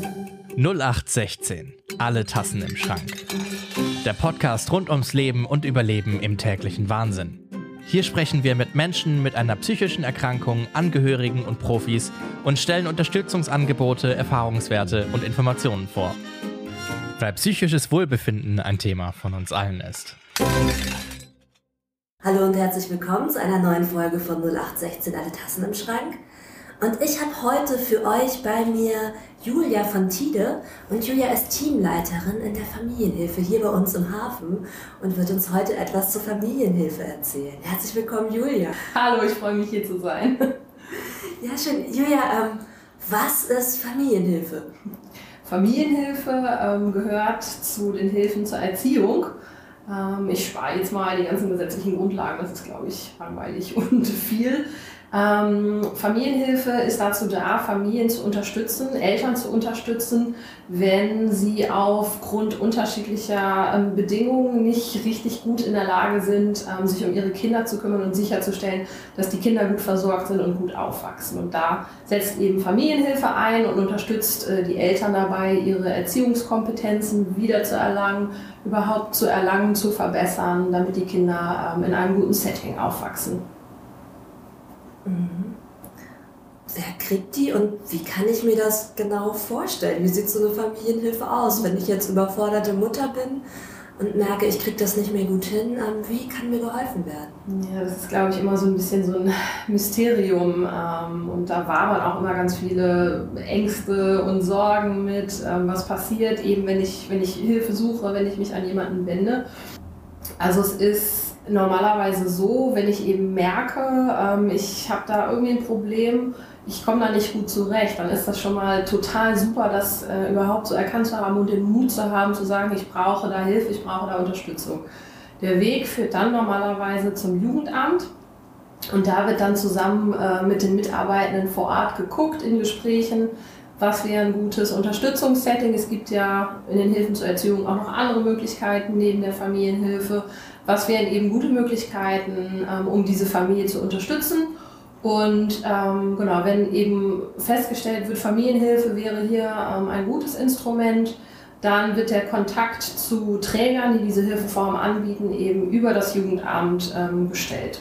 0816. Alle Tassen im Schrank. Der Podcast rund ums Leben und Überleben im täglichen Wahnsinn. Hier sprechen wir mit Menschen mit einer psychischen Erkrankung, Angehörigen und Profis und stellen Unterstützungsangebote, Erfahrungswerte und Informationen vor. Weil psychisches Wohlbefinden ein Thema von uns allen ist. Hallo und herzlich willkommen zu einer neuen Folge von 0816 Alle Tassen im Schrank. Und ich habe heute für euch bei mir Julia von Tide. Und Julia ist Teamleiterin in der Familienhilfe hier bei uns im Hafen und wird uns heute etwas zur Familienhilfe erzählen. Herzlich willkommen, Julia. Hallo, ich freue mich hier zu sein. Ja, schön. Julia, was ist Familienhilfe? Familienhilfe gehört zu den Hilfen zur Erziehung. Ich spare jetzt mal die ganzen gesetzlichen Grundlagen, das ist, glaube ich, langweilig und viel. Familienhilfe ist dazu da, Familien zu unterstützen, Eltern zu unterstützen, wenn sie aufgrund unterschiedlicher Bedingungen nicht richtig gut in der Lage sind, sich um ihre Kinder zu kümmern und sicherzustellen, dass die Kinder gut versorgt sind und gut aufwachsen. Und da setzt eben Familienhilfe ein und unterstützt die Eltern dabei, ihre Erziehungskompetenzen wiederzuerlangen, überhaupt zu erlangen, zu verbessern, damit die Kinder in einem guten Setting aufwachsen. Mhm. Wer kriegt die und wie kann ich mir das genau vorstellen? Wie sieht so eine Familienhilfe aus? Wenn ich jetzt überforderte Mutter bin und merke, ich kriege das nicht mehr gut hin, wie kann mir geholfen werden? Ja, das ist, glaube ich, immer so ein bisschen so ein Mysterium und da wabern auch immer ganz viele Ängste und Sorgen mit, was passiert, eben wenn ich Hilfe suche, wenn ich mich an jemanden wende. Also es ist normalerweise so, wenn ich eben merke, ich habe da irgendwie ein Problem, ich komme da nicht gut zurecht, dann ist das schon mal total super, das überhaupt so erkannt zu haben und den Mut zu haben, zu sagen, ich brauche da Hilfe, ich brauche da Unterstützung. Der Weg führt dann normalerweise zum Jugendamt und da wird dann zusammen mit den Mitarbeitenden vor Ort geguckt in Gesprächen, was wäre ein gutes Unterstützungssetting. Es gibt ja in den Hilfen zur Erziehung auch noch andere Möglichkeiten neben der Familienhilfe. Was wären eben gute Möglichkeiten, um diese Familie zu unterstützen? Und genau, wenn eben festgestellt wird, Familienhilfe wäre hier ein gutes Instrument, dann wird der Kontakt zu Trägern, die diese Hilfeform anbieten, eben über das Jugendamt gestellt.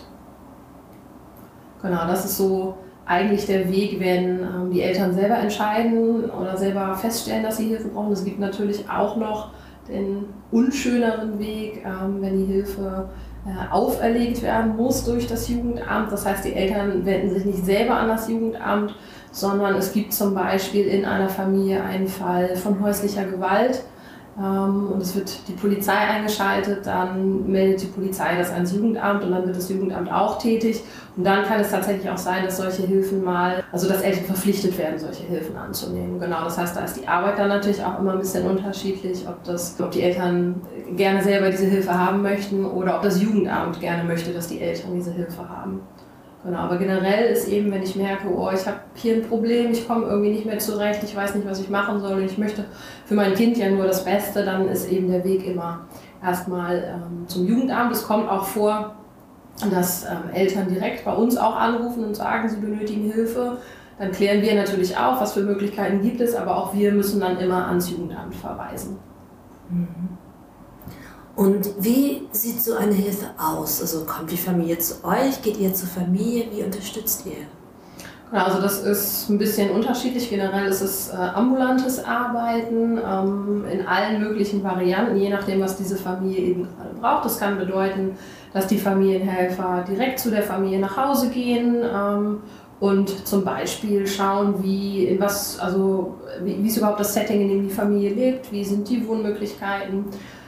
Genau, das ist so eigentlich der Weg, wenn die Eltern selber entscheiden oder selber feststellen, dass sie Hilfe brauchen. Es gibt natürlich auch noch den unschöneren Weg, wenn die Hilfe auferlegt werden muss durch das Jugendamt. Das heißt, die Eltern wenden sich nicht selber an das Jugendamt, sondern es gibt zum Beispiel in einer Familie einen Fall von häuslicher Gewalt und es wird die Polizei eingeschaltet, dann meldet die Polizei das ans Jugendamt und dann wird das Jugendamt auch tätig. Und dann kann es tatsächlich auch sein, dass solche Hilfen dass Eltern verpflichtet werden, solche Hilfen anzunehmen. Genau, das heißt, da ist die Arbeit dann natürlich auch immer ein bisschen unterschiedlich, ob die Eltern gerne selber diese Hilfe haben möchten oder ob das Jugendamt gerne möchte, dass die Eltern diese Hilfe haben. Genau, aber generell ist eben, wenn ich merke, ich habe hier ein Problem, ich komme irgendwie nicht mehr zurecht, ich weiß nicht, was ich machen soll und ich möchte für mein Kind ja nur das Beste, dann ist eben der Weg immer erstmal zum Jugendamt. Es kommt auch vor, dass Eltern direkt bei uns auch anrufen und sagen, sie benötigen Hilfe. Dann klären wir natürlich auf, was für Möglichkeiten gibt es, aber auch wir müssen dann immer ans Jugendamt verweisen. Mhm. Und wie sieht so eine Hilfe aus? Also kommt die Familie zu euch, geht ihr zur Familie, wie unterstützt ihr? Genau, also das ist ein bisschen unterschiedlich. Generell ist es ambulantes Arbeiten in allen möglichen Varianten, je nachdem, was diese Familie eben gerade braucht. Das kann bedeuten, dass die Familienhelfer direkt zu der Familie nach Hause gehen und zum Beispiel schauen, wie ist überhaupt das Setting, in dem die Familie lebt, wie sind die Wohnmöglichkeiten.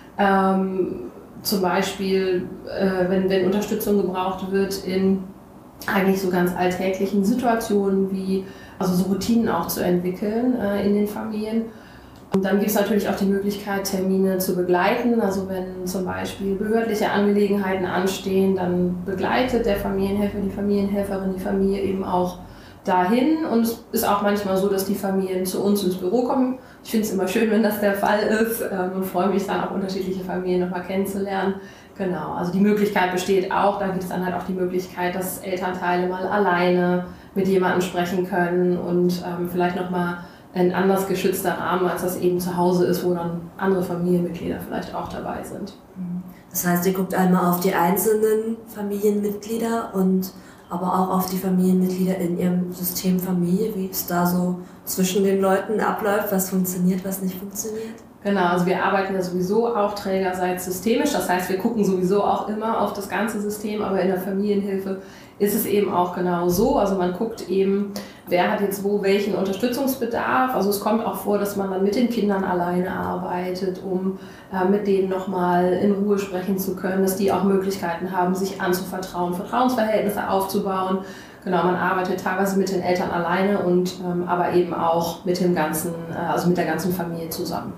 Zum Beispiel, wenn Unterstützung gebraucht wird in eigentlich so ganz alltäglichen Situationen, wie so Routinen auch zu entwickeln in den Familien. Und dann gibt es natürlich auch die Möglichkeit, Termine zu begleiten. Also wenn zum Beispiel behördliche Angelegenheiten anstehen, dann begleitet der Familienhelfer, die Familienhelferin die Familie eben auch dahin. Und es ist auch manchmal so, dass die Familien zu uns ins Büro kommen. Ich finde es immer schön, wenn das der Fall ist und freue mich dann auch unterschiedliche Familien nochmal kennenzulernen. Genau, also die Möglichkeit besteht auch, da gibt es dann halt auch die Möglichkeit, dass Elternteile mal alleine mit jemandem sprechen können und vielleicht nochmal ein anders geschützter Rahmen, als das eben zu Hause ist, wo dann andere Familienmitglieder vielleicht auch dabei sind. Das heißt, ihr guckt einmal auf die einzelnen Familienmitglieder und aber auch auf die Familienmitglieder in ihrem System Familie, wie es da so zwischen den Leuten abläuft, was funktioniert, was nicht funktioniert? Genau, also wir arbeiten ja sowieso auch trägerseits systemisch, das heißt, wir gucken sowieso auch immer auf das ganze System, aber in der Familienhilfe ist es eben auch genau so. Also man guckt eben, wer hat jetzt wo welchen Unterstützungsbedarf. Also es kommt auch vor, dass man dann mit den Kindern alleine arbeitet, um mit denen nochmal in Ruhe sprechen zu können, dass die auch Möglichkeiten haben, sich anzuvertrauen, Vertrauensverhältnisse aufzubauen. Genau, man arbeitet teilweise mit den Eltern alleine und aber eben auch mit dem ganzen, also mit der ganzen Familie zusammen.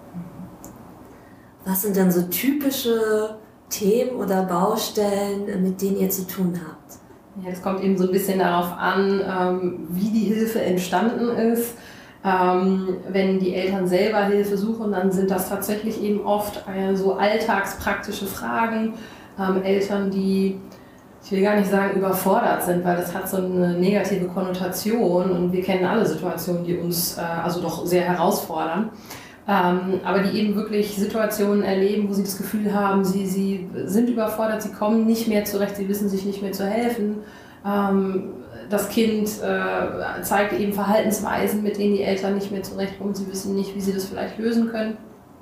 Was sind denn so typische Themen oder Baustellen, mit denen ihr zu tun habt? Ja, das kommt eben so ein bisschen darauf an, wie die Hilfe entstanden ist. Wenn die Eltern selber Hilfe suchen, dann sind das tatsächlich eben oft so alltagspraktische Fragen. Eltern, die, ich will gar nicht sagen überfordert sind, weil das hat so eine negative Konnotation und wir kennen alle Situationen, die uns also doch sehr herausfordern. Aber die eben wirklich Situationen erleben, wo sie das Gefühl haben, sie sind überfordert, sie kommen nicht mehr zurecht, sie wissen sich nicht mehr zu helfen. Das Kind zeigt eben Verhaltensweisen, mit denen die Eltern nicht mehr zurechtkommen, sie wissen nicht, wie sie das vielleicht lösen können.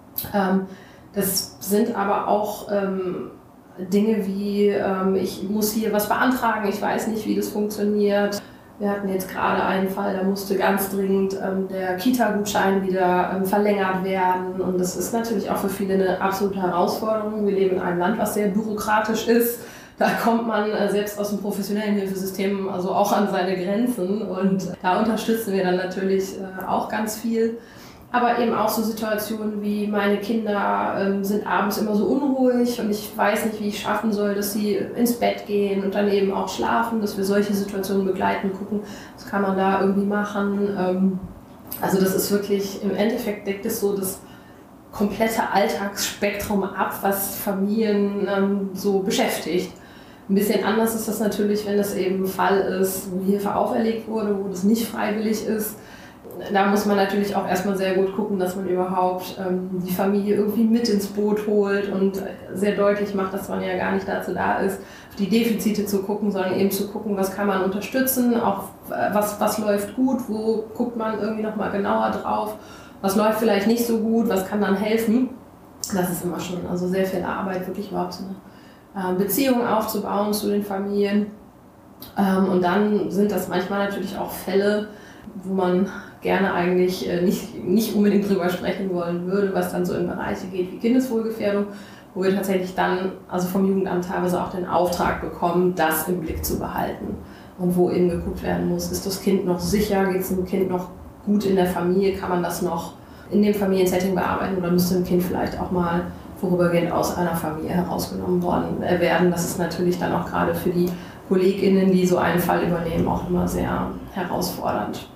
Das sind aber auch Dinge wie, ich muss hier was beantragen, ich weiß nicht, wie das funktioniert. Wir hatten jetzt gerade einen Fall, da musste ganz dringend der Kita-Gutschein wieder verlängert werden. Und das ist natürlich auch für viele eine absolute Herausforderung. Wir leben in einem Land, was sehr bürokratisch ist. Da kommt man selbst aus dem professionellen Hilfesystem also auch an seine Grenzen. Und da unterstützen wir dann natürlich auch ganz viel. Aber eben auch so Situationen wie meine Kinder sind abends immer so unruhig und ich weiß nicht, wie ich schaffen soll, dass sie ins Bett gehen und dann eben auch schlafen, dass wir solche Situationen begleiten, gucken, was kann man da irgendwie machen. Also das ist wirklich, im Endeffekt deckt es so das komplette Alltagsspektrum ab, was Familien so beschäftigt. Ein bisschen anders ist das natürlich, wenn das eben ein Fall ist, wo Hilfe auferlegt wurde, wo das nicht freiwillig ist. Da muss man natürlich auch erstmal sehr gut gucken, dass man überhaupt die Familie irgendwie mit ins Boot holt und sehr deutlich macht, dass man ja gar nicht dazu da ist, auf die Defizite zu gucken, sondern eben zu gucken, was kann man unterstützen, auch was läuft gut, wo guckt man irgendwie nochmal genauer drauf, was läuft vielleicht nicht so gut, was kann dann helfen. Das ist immer schon also sehr viel Arbeit, wirklich überhaupt so eine Beziehung aufzubauen zu den Familien. Und dann sind das manchmal natürlich auch Fälle, wo man gerne eigentlich nicht unbedingt drüber sprechen wollen würde, was dann so in Bereiche geht wie Kindeswohlgefährdung, wo wir tatsächlich dann also vom Jugendamt teilweise auch den Auftrag bekommen, das im Blick zu behalten. Und wo eben geguckt werden muss, ist das Kind noch sicher, geht es dem Kind noch gut in der Familie, kann man das noch in dem Familiensetting bearbeiten oder müsste dem Kind vielleicht auch mal vorübergehend aus einer Familie herausgenommen werden. Das ist natürlich dann auch gerade für die KollegInnen, die so einen Fall übernehmen, auch immer sehr herausfordernd.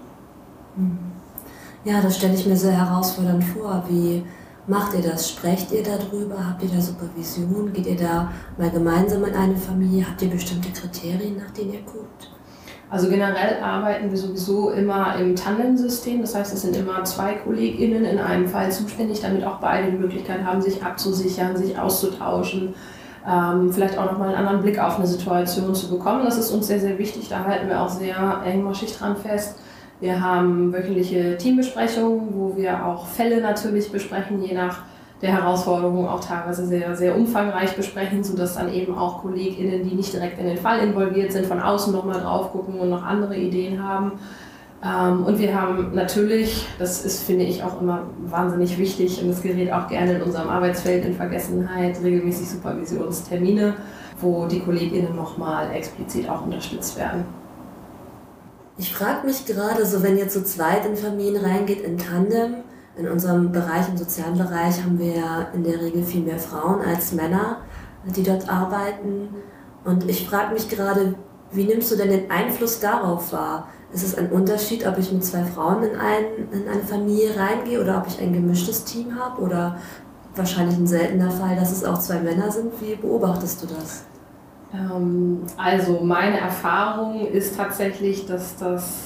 Ja, das stelle ich mir sehr herausfordernd vor. Wie macht ihr das? Sprecht ihr darüber? Habt ihr da Supervision? Geht ihr da mal gemeinsam in eine Familie? Habt ihr bestimmte Kriterien, nach denen ihr guckt? Also generell arbeiten wir sowieso immer im Tandem-System. Das heißt, es sind immer 2 KollegInnen in einem Fall zuständig, damit auch beide die Möglichkeit haben, sich abzusichern, sich auszutauschen, vielleicht auch nochmal einen anderen Blick auf eine Situation zu bekommen. Das ist uns sehr, sehr wichtig. Da halten wir auch sehr engmaschig dran fest. Wir haben wöchentliche Teambesprechungen, wo wir auch Fälle natürlich besprechen, je nach der Herausforderung auch teilweise sehr, sehr umfangreich besprechen, sodass dann eben auch KollegInnen, die nicht direkt in den Fall involviert sind, von außen nochmal drauf gucken und noch andere Ideen haben. Und wir haben natürlich, das ist, finde ich, auch immer wahnsinnig wichtig und das gerät auch gerne in unserem Arbeitsfeld in Vergessenheit, regelmäßig Supervisionstermine, wo die KollegInnen nochmal explizit auch unterstützt werden. Ich frage mich gerade, so wenn ihr zu zweit in Familien reingeht, in Tandem, in unserem Bereich, im sozialen Bereich, haben wir ja in der Regel viel mehr Frauen als Männer, die dort arbeiten. Und ich frage mich gerade, wie nimmst du denn den Einfluss darauf wahr? Ist es ein Unterschied, ob ich mit 2 Frauen in eine Familie reingehe oder ob ich ein gemischtes Team habe? Oder wahrscheinlich ein seltener Fall, dass es auch 2 Männer sind? Wie beobachtest du das? Also meine Erfahrung ist tatsächlich, dass das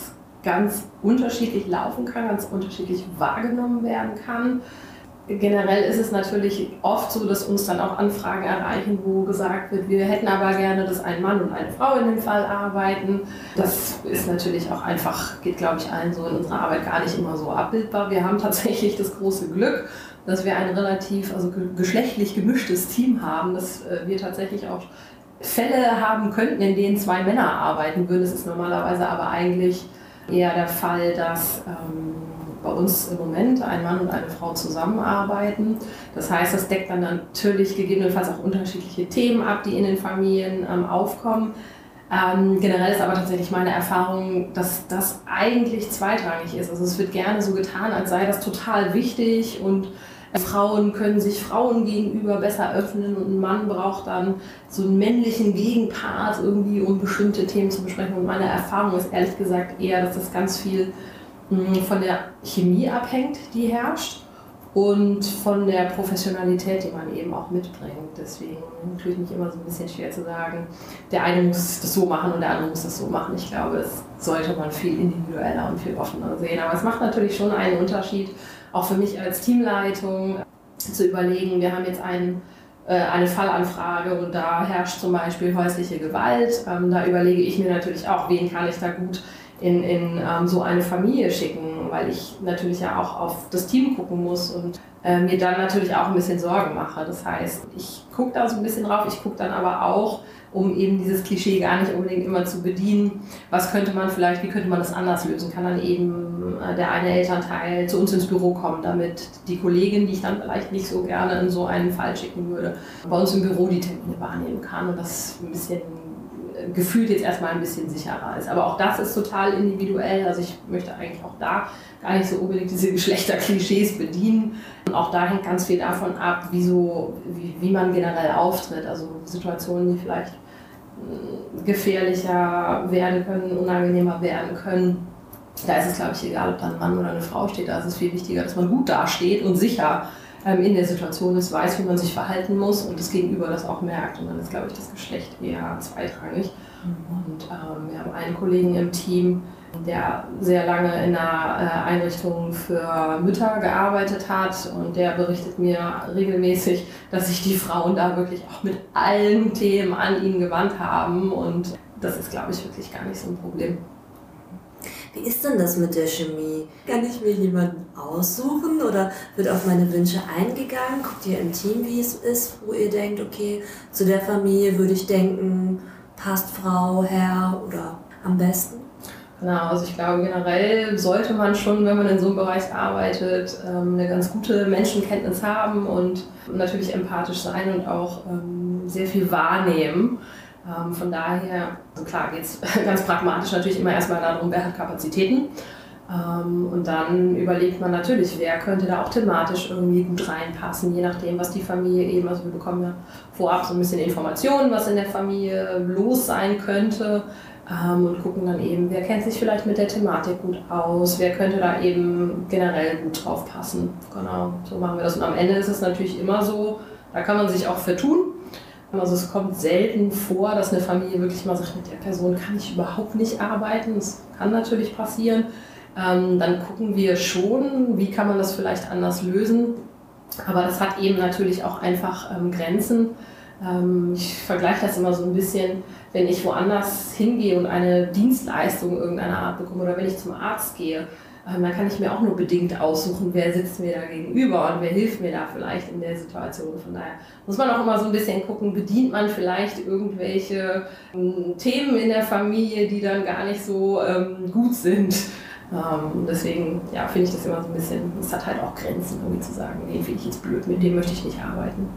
ganz unterschiedlich laufen kann, ganz unterschiedlich wahrgenommen werden kann. Generell ist es natürlich oft so, dass uns dann auch Anfragen erreichen, wo gesagt wird, wir hätten aber gerne, dass ein Mann und eine Frau in dem Fall arbeiten. Das ist natürlich auch einfach, geht glaube ich allen so in unserer Arbeit gar nicht immer so abbildbar. Wir haben tatsächlich das große Glück, dass wir ein relativ geschlechtlich gemischtes Team haben, dass wir tatsächlich auch Fälle haben könnten, in denen 2 Männer arbeiten würden. Es ist normalerweise aber eigentlich eher der Fall, dass bei uns im Moment ein Mann und eine Frau zusammenarbeiten. Das heißt, das deckt dann natürlich gegebenenfalls auch unterschiedliche Themen ab, die in den Familien aufkommen. Generell ist aber tatsächlich meine Erfahrung, dass das eigentlich zweitrangig ist. Also es wird gerne so getan, als sei das total wichtig und Frauen können sich Frauen gegenüber besser öffnen und ein Mann braucht dann so einen männlichen Gegenpart irgendwie, um bestimmte Themen zu besprechen. Und meine Erfahrung ist ehrlich gesagt eher, dass das ganz viel von der Chemie abhängt, die herrscht, und von der Professionalität, die man eben auch mitbringt. Deswegen tue ich mich immer so ein bisschen schwer zu sagen, der eine muss das so machen und der andere muss das so machen. Ich glaube, das sollte man viel individueller und viel offener sehen. Aber es macht natürlich schon einen Unterschied, auch für mich als Teamleitung, zu überlegen, wir haben jetzt eine Fallanfrage und da herrscht zum Beispiel häusliche Gewalt. Da überlege ich mir natürlich auch, wen kann ich da gut in so eine Familie schicken, weil ich natürlich ja auch auf das Team gucken muss und mir dann natürlich auch ein bisschen Sorgen mache. Das heißt, ich gucke da so ein bisschen drauf, ich gucke dann aber auch, um eben dieses Klischee gar nicht unbedingt immer zu bedienen, wie könnte man das anders lösen? Kann dann eben der eine Elternteil zu uns ins Büro kommen, damit die Kollegin, die ich dann vielleicht nicht so gerne in so einen Fall schicken würde, bei uns im Büro die Termine wahrnehmen kann und das ein bisschen gefühlt jetzt erstmal ein bisschen sicherer ist. Aber auch das ist total individuell. Also ich möchte eigentlich auch da gar nicht so unbedingt diese Geschlechterklischees bedienen. Und auch da hängt ganz viel davon ab, wie man generell auftritt. Also Situationen, die vielleicht gefährlicher werden können, unangenehmer werden können. Da ist es, glaube ich, egal, ob da ein Mann oder eine Frau steht. Da ist es viel wichtiger, dass man gut dasteht und sicher in der Situation ist, weiß, wie man sich verhalten muss und das Gegenüber das auch merkt. Und dann ist, glaube ich, das Geschlecht eher zweitrangig. Und wir haben einen Kollegen im Team, der sehr lange in einer Einrichtung für Mütter gearbeitet hat und der berichtet mir regelmäßig, dass sich die Frauen da wirklich auch mit allen Themen an ihn gewandt haben und das ist, glaube ich, wirklich gar nicht so ein Problem. Wie ist denn das mit der Chemie? Kann ich mir jemanden aussuchen oder wird auf meine Wünsche eingegangen? Guckt ihr im Team, wie es ist, wo ihr denkt, okay, zu der Familie würde ich denken, passt Frau, Herr oder am besten? Genau, also ich glaube generell sollte man schon, wenn man in so einem Bereich arbeitet, eine ganz gute Menschenkenntnis haben und natürlich empathisch sein und auch sehr viel wahrnehmen. Von daher, also klar geht es ganz pragmatisch natürlich immer erstmal darum, wer hat Kapazitäten. Und dann überlegt man natürlich, wer könnte da auch thematisch irgendwie gut reinpassen, je nachdem, was die Familie eben, also wir bekommen ja vorab so ein bisschen Informationen, was in der Familie los sein könnte. Und gucken dann eben, wer kennt sich vielleicht mit der Thematik gut aus, wer könnte da eben generell gut drauf passen. Genau, so machen wir das. Und am Ende ist es natürlich immer so, da kann man sich auch vertun. Also es kommt selten vor, dass eine Familie wirklich mal sagt, mit der Person kann ich überhaupt nicht arbeiten. Das kann natürlich passieren. Dann gucken wir schon, wie kann man das vielleicht anders lösen. Aber das hat eben natürlich auch einfach Grenzen. Ich vergleiche das immer so ein bisschen, wenn ich woanders hingehe und eine Dienstleistung irgendeiner Art bekomme oder wenn ich zum Arzt gehe, dann kann ich mir auch nur bedingt aussuchen, wer sitzt mir da gegenüber und wer hilft mir da vielleicht in der Situation. Von daher muss man auch immer so ein bisschen gucken, bedient man vielleicht irgendwelche Themen in der Familie, die dann gar nicht so gut sind. Deswegen ja, finde ich das immer so ein bisschen, es hat halt auch Grenzen, irgendwie zu sagen, den finde ich jetzt blöd, mit dem möchte ich nicht arbeiten.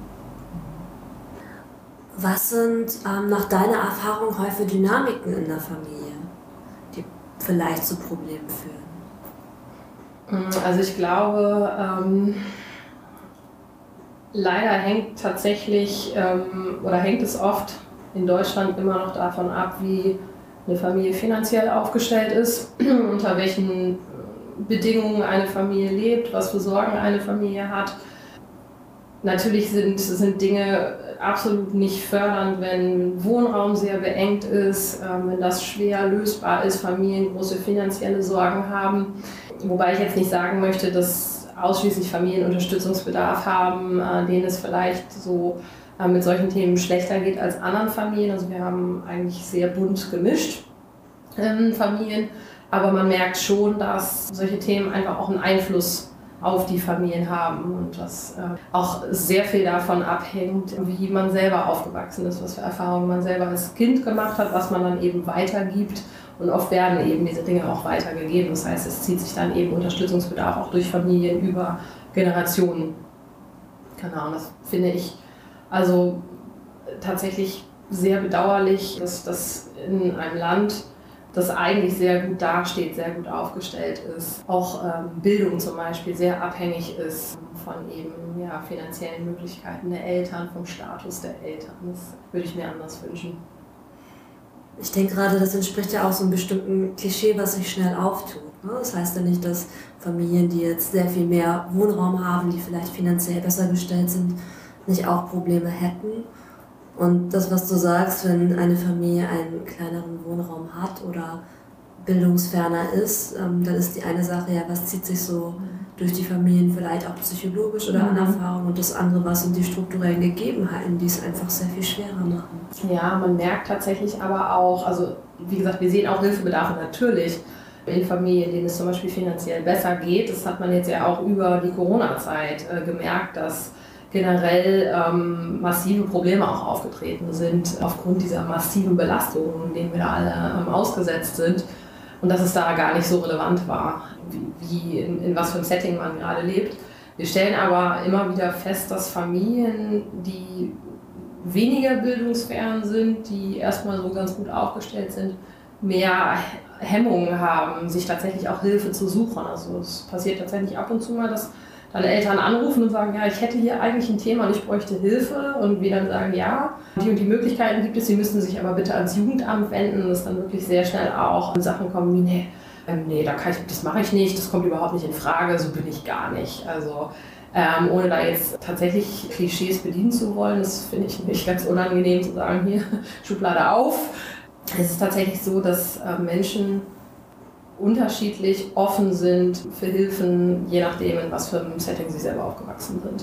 Was sind nach deiner Erfahrung häufig Dynamiken in der Familie, die vielleicht zu Problemen führen? Also ich glaube, leider hängt tatsächlich oder hängt es oft in Deutschland immer noch davon ab, wie eine Familie finanziell aufgestellt ist, unter welchen Bedingungen eine Familie lebt, was für Sorgen eine Familie hat. Natürlich sind Dinge absolut nicht fördernd, wenn Wohnraum sehr beengt ist, wenn das schwer lösbar ist, Familien große finanzielle Sorgen haben. Wobei ich jetzt nicht sagen möchte, dass ausschließlich Familien Unterstützungsbedarf haben, denen es vielleicht so mit solchen Themen schlechter geht als anderen Familien. Also wir haben eigentlich sehr bunt gemischt Familien, aber man merkt schon, dass solche Themen einfach auch einen Einfluss auf die Familien haben und dass auch sehr viel davon abhängt, wie man selber aufgewachsen ist, was für Erfahrungen man selber als Kind gemacht hat, was man dann eben weitergibt. Und oft werden eben diese Dinge auch weitergegeben. Das heißt, es zieht sich dann eben Unterstützungsbedarf auch durch Familien über Generationen. Genau, und das finde ich also tatsächlich sehr bedauerlich, dass das in einem Land, das eigentlich sehr gut dasteht, sehr gut aufgestellt ist, auch Bildung zum Beispiel sehr abhängig ist von eben finanziellen Möglichkeiten der Eltern, vom Status der Eltern. Das würde ich mir anders wünschen. Ich denke gerade, das entspricht ja auch so einem bestimmten Klischee, was sich schnell auftut. Das heißt ja nicht, dass Familien, die jetzt sehr viel mehr Wohnraum haben, die vielleicht finanziell besser gestellt sind, nicht auch Probleme hätten. Und das, was du sagst, wenn eine Familie einen kleineren Wohnraum hat oder bildungsferner ist, dann ist die eine Sache, ja, was zieht sich so durch die Familien vielleicht auch psychologisch oder an Erfahrung, und das andere, was sind die strukturellen Gegebenheiten, die es einfach sehr viel schwerer machen. Ja, man merkt tatsächlich aber auch, also wie gesagt, wir sehen auch Hilfebedarfe natürlich in Familien, denen es zum Beispiel finanziell besser geht. Das hat man jetzt ja auch über die Corona-Zeit gemerkt, dass generell massive Probleme auch aufgetreten sind aufgrund dieser massiven Belastungen, denen wir da alle ausgesetzt sind, und dass es da gar nicht so relevant war, wie in was für einem Setting man gerade lebt. Wir stellen aber immer wieder fest, dass Familien, die weniger bildungsfern sind, die erstmal so ganz gut aufgestellt sind, mehr Hemmungen haben, sich tatsächlich auch Hilfe zu suchen. Also es passiert tatsächlich ab und zu mal, dass dann Eltern anrufen und sagen, ja, ich hätte hier eigentlich ein Thema und ich bräuchte Hilfe, und wir dann sagen, ja, die und die Möglichkeiten gibt es, sie müssten sich aber bitte ans Jugendamt wenden, und es dann wirklich sehr schnell auch Sachen kommen wie, nee, das mache ich nicht, das kommt überhaupt nicht in Frage, so bin ich gar nicht. Also ohne da jetzt tatsächlich Klischees bedienen zu wollen, das finde ich nicht ganz unangenehm zu sagen, hier, Schublade auf. Es ist tatsächlich so, dass Menschen unterschiedlich offen sind für Hilfen, je nachdem, in was für einem Setting sie selber aufgewachsen sind.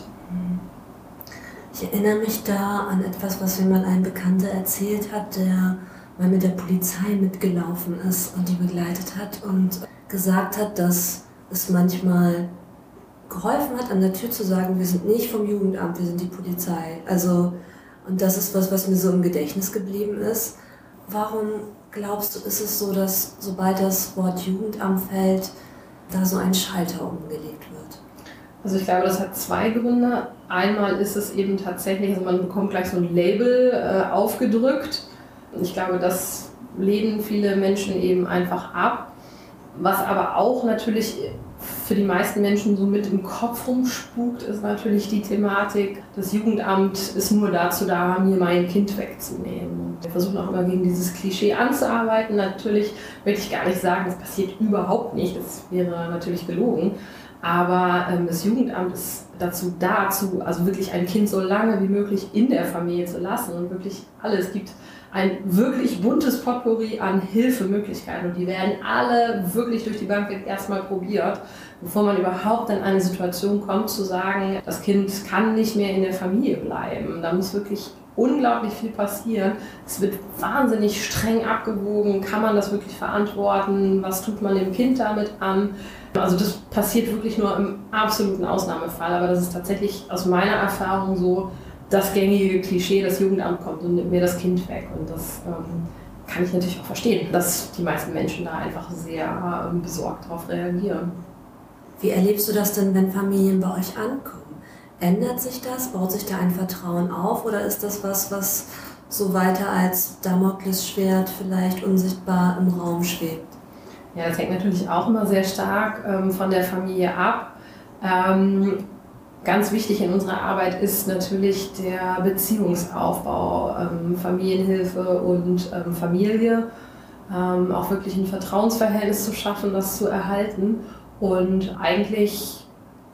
Ich erinnere mich da an etwas, was mir mal ein Bekannter erzählt hat, der mal mit der Polizei mitgelaufen ist und die begleitet hat und gesagt hat, dass es manchmal geholfen hat, an der Tür zu sagen, wir sind nicht vom Jugendamt, wir sind die Polizei. Also, und das ist was mir so im Gedächtnis geblieben ist. Warum glaubst du, ist es so, dass sobald das Wort Jugendamt fällt, da so ein Schalter umgelegt wird? Also ich glaube, das hat zwei Gründe. Einmal ist es eben tatsächlich, also man bekommt gleich so ein Label aufgedrückt. Ich glaube, das lehnen viele Menschen eben einfach ab. Was aber auch natürlich für die meisten Menschen so mit im Kopf rumspukt, ist natürlich die Thematik, das Jugendamt ist nur dazu da, mir mein Kind wegzunehmen. Und wir versuchen auch immer gegen dieses Klischee anzuarbeiten. Natürlich möchte ich gar nicht sagen, das passiert überhaupt nicht, das wäre natürlich gelogen. Aber das Jugendamt ist dazu da, also wirklich ein Kind so lange wie möglich in der Familie zu lassen und wirklich alles. Es gibt ein wirklich buntes Potpourri an Hilfemöglichkeiten, und die werden alle wirklich durch die Bank weg erstmal probiert, bevor man überhaupt in eine Situation kommt, zu sagen, das Kind kann nicht mehr in der Familie bleiben. Da muss wirklich unglaublich viel passieren. Es wird wahnsinnig streng abgewogen. Kann man das wirklich verantworten? Was tut man dem Kind damit an? Also das passiert wirklich nur im absoluten Ausnahmefall, aber das ist tatsächlich aus meiner Erfahrung so das gängige Klischee, das Jugendamt kommt und nimmt mir das Kind weg. Und das kann ich natürlich auch verstehen, dass die meisten Menschen da einfach sehr besorgt darauf reagieren. Wie erlebst du das denn, wenn Familien bei euch ankommen? Ändert sich das? Baut sich da ein Vertrauen auf? Oder ist das was so weiter als Damoklesschwert vielleicht unsichtbar im Raum schwebt? Ja, das hängt natürlich auch immer sehr stark von der Familie ab. Ganz wichtig in unserer Arbeit ist natürlich der Beziehungsaufbau, Familienhilfe und Familie. Auch wirklich ein Vertrauensverhältnis zu schaffen, das zu erhalten. Und eigentlich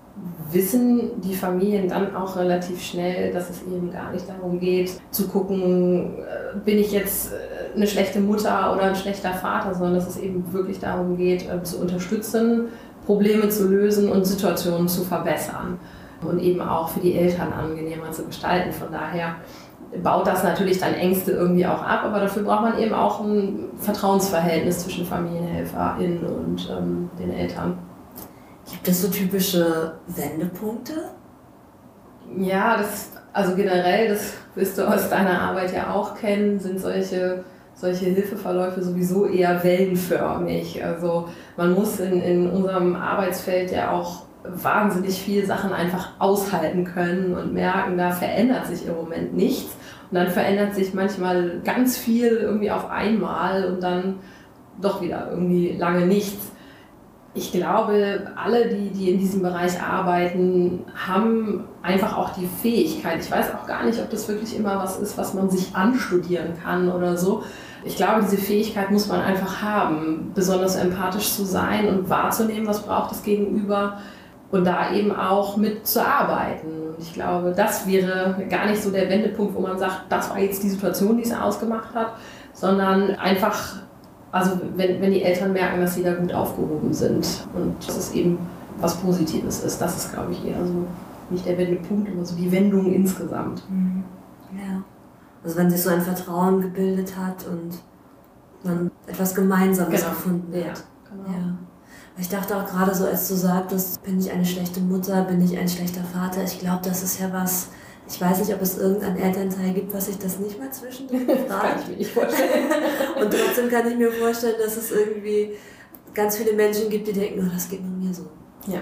wissen die Familien dann auch relativ schnell, dass es eben gar nicht darum geht, zu gucken, bin ich jetzt eine schlechte Mutter oder ein schlechter Vater, sondern dass es eben wirklich darum geht, zu unterstützen, Probleme zu lösen und Situationen zu verbessern und eben auch für die Eltern angenehmer zu gestalten. Von daher baut das natürlich dann Ängste irgendwie auch ab, aber dafür braucht man eben auch ein Vertrauensverhältnis zwischen FamilienhelferInnen und den Eltern. Gibt es so typische Wendepunkte? Ja, also generell, das wirst du aus deiner Arbeit ja auch kennen, sind solche Hilfeverläufe sowieso eher wellenförmig. Also man muss in unserem Arbeitsfeld ja auch wahnsinnig viele Sachen einfach aushalten können und merken, da verändert sich im Moment nichts. Und dann verändert sich manchmal ganz viel irgendwie auf einmal und dann doch wieder irgendwie lange nichts. Ich glaube, alle, die in diesem Bereich arbeiten, haben einfach auch die Fähigkeit. Ich weiß auch gar nicht, ob das wirklich immer was ist, was man sich anstudieren kann oder so. Ich glaube, diese Fähigkeit muss man einfach haben, besonders empathisch zu sein und wahrzunehmen, was braucht das Gegenüber und da eben auch mit zu arbeiten. Und ich glaube, das wäre gar nicht so der Wendepunkt, wo man sagt, das war jetzt die Situation, die es ausgemacht hat, sondern einfach, also wenn die Eltern merken, dass sie da gut aufgehoben sind und dass es eben was Positives ist, das ist, glaube ich, eher so nicht der Wendepunkt, aber so die Wendung insgesamt. Ja. Also wenn sich so ein Vertrauen gebildet hat und man etwas Gemeinsames gefunden hat. Ja, genau. Ja. Ich dachte auch gerade so, als du sagtest, bin ich eine schlechte Mutter, bin ich ein schlechter Vater, ich glaube, das ist ja was, ich weiß nicht, ob es irgendein Elternteil gibt, was sich das nicht mal zwischendurch fragt. Kann ich mir nicht vorstellen. Und trotzdem kann ich mir vorstellen, dass es irgendwie ganz viele Menschen gibt, die denken, oh, das geht nur mir so. Ja.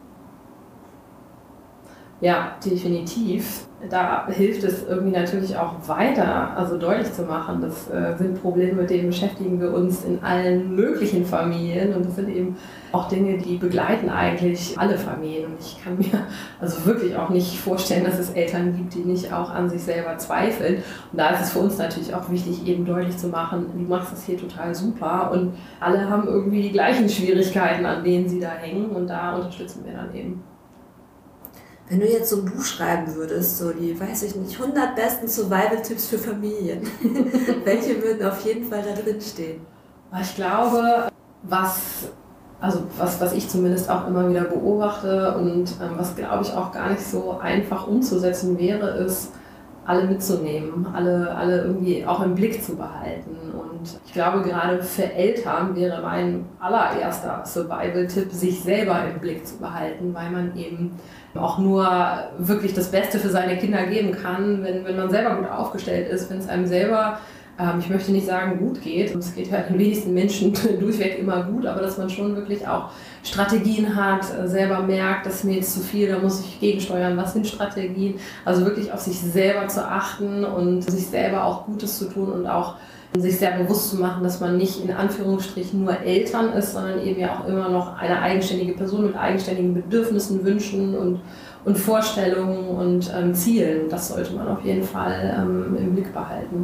Ja, definitiv. Da hilft es irgendwie natürlich auch weiter, also deutlich zu machen, das sind Probleme, mit denen beschäftigen wir uns in allen möglichen Familien und das sind eben auch Dinge, die begleiten eigentlich alle Familien und ich kann mir also wirklich auch nicht vorstellen, dass es Eltern gibt, die nicht auch an sich selber zweifeln und da ist es für uns natürlich auch wichtig, eben deutlich zu machen, du machst das hier total super und alle haben irgendwie die gleichen Schwierigkeiten, an denen sie da hängen und da unterstützen wir dann eben. Wenn du jetzt so ein Buch schreiben würdest, so die, weiß ich nicht, 100 besten Survival-Tipps für Familien, welche würden auf jeden Fall da drin stehen? Ich glaube, was ich zumindest auch immer wieder beobachte und was, glaube ich, auch gar nicht so einfach umzusetzen wäre, ist, alle mitzunehmen, alle irgendwie auch im Blick zu behalten. Und ich glaube, gerade für Eltern wäre mein allererster Survival-Tipp, sich selber im Blick zu behalten, weil man eben auch nur wirklich das Beste für seine Kinder geben kann, wenn man selber gut aufgestellt ist, wenn es einem selber, ich möchte nicht sagen, gut geht. Es geht ja den wenigsten Menschen durchweg immer gut, aber dass man schon wirklich auch Strategien hat, selber merkt, das ist mir jetzt zu viel, da muss ich gegensteuern, was sind Strategien? Also wirklich auf sich selber zu achten und sich selber auch Gutes zu tun und auch sich sehr bewusst zu machen, dass man nicht in Anführungsstrichen nur Eltern ist, sondern eben ja auch immer noch eine eigenständige Person mit eigenständigen Bedürfnissen, Wünschen und Vorstellungen und Zielen. Das sollte man auf jeden Fall im Blick behalten.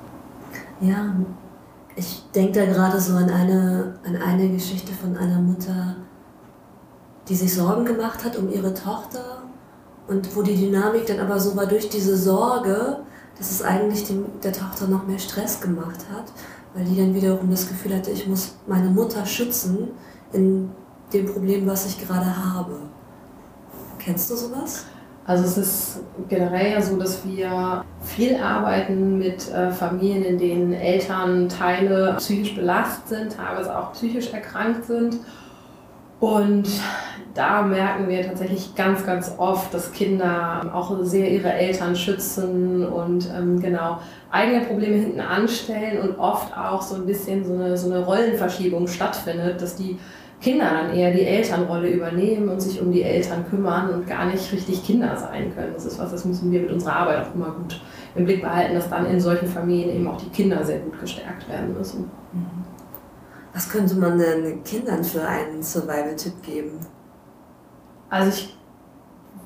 Ja, ich denke da gerade so an eine Geschichte von einer Mutter, die sich Sorgen gemacht hat um ihre Tochter und wo die Dynamik dann aber so war durch diese Sorge, dass es eigentlich der Tochter noch mehr Stress gemacht hat, weil die dann wiederum das Gefühl hatte, ich muss meine Mutter schützen in dem Problem, was ich gerade habe. Kennst du sowas? Also es ist generell ja so, dass wir viel arbeiten mit Familien, in denen Elternteile psychisch belastet sind, teilweise auch psychisch erkrankt sind. Und da merken wir tatsächlich ganz, ganz oft, dass Kinder auch sehr ihre Eltern schützen und eigene Probleme hinten anstellen und oft auch so ein bisschen so eine Rollenverschiebung stattfindet, dass die Kinder dann eher die Elternrolle übernehmen und sich um die Eltern kümmern und gar nicht richtig Kinder sein können. Das ist was, das müssen wir mit unserer Arbeit auch immer gut im Blick behalten, dass dann in solchen Familien eben auch die Kinder sehr gut gestärkt werden müssen. Was könnte man denn Kindern für einen Survival-Tipp geben? Also ich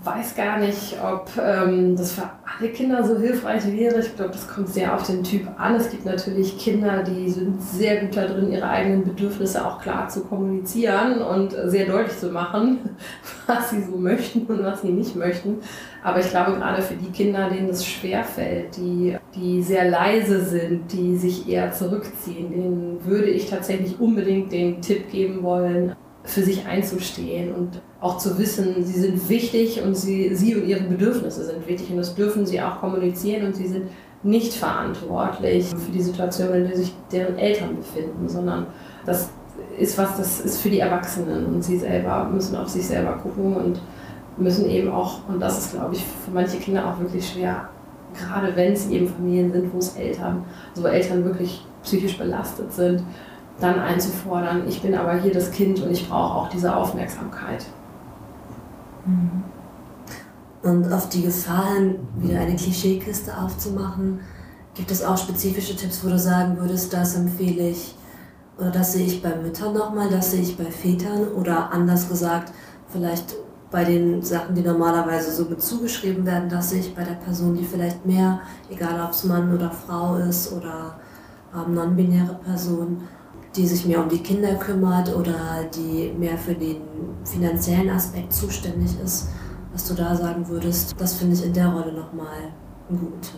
weiß gar nicht, ob das für alle Kinder so hilfreich wäre. Ich glaube, das kommt sehr auf den Typ an. Es gibt natürlich Kinder, die sind sehr gut darin, ihre eigenen Bedürfnisse auch klar zu kommunizieren und sehr deutlich zu machen, was sie so möchten und was sie nicht möchten. Aber ich glaube, gerade für die Kinder, denen das schwerfällt, die sehr leise sind, die sich eher zurückziehen, denen würde ich tatsächlich unbedingt den Tipp geben wollen, für sich einzustehen und auch zu wissen, sie sind wichtig und sie und ihre Bedürfnisse sind wichtig und das dürfen sie auch kommunizieren und sie sind nicht verantwortlich für die Situation, in der sich deren Eltern befinden, sondern das ist für die Erwachsenen und sie selber müssen auf sich selber gucken und müssen eben auch, und das ist, glaube ich, für manche Kinder auch wirklich schwer, gerade wenn es eben Familien sind, wo Eltern wirklich psychisch belastet sind, dann einzufordern, ich bin aber hier das Kind und ich brauche auch diese Aufmerksamkeit. Und auf die Gefahren, wieder eine Klischeekiste aufzumachen, gibt es auch spezifische Tipps, wo du sagen würdest, das empfehle ich, oder das sehe ich bei Müttern nochmal, das sehe ich bei Vätern, oder anders gesagt, vielleicht bei den Sachen, die normalerweise so mit zugeschrieben werden, das sehe ich bei der Person, die vielleicht mehr, egal ob es Mann oder Frau ist oder non-binäre Person, die sich mehr um die Kinder kümmert oder die mehr für den finanziellen Aspekt zuständig ist, was du da sagen würdest, das finde ich in der Rolle nochmal einen guten Tipp.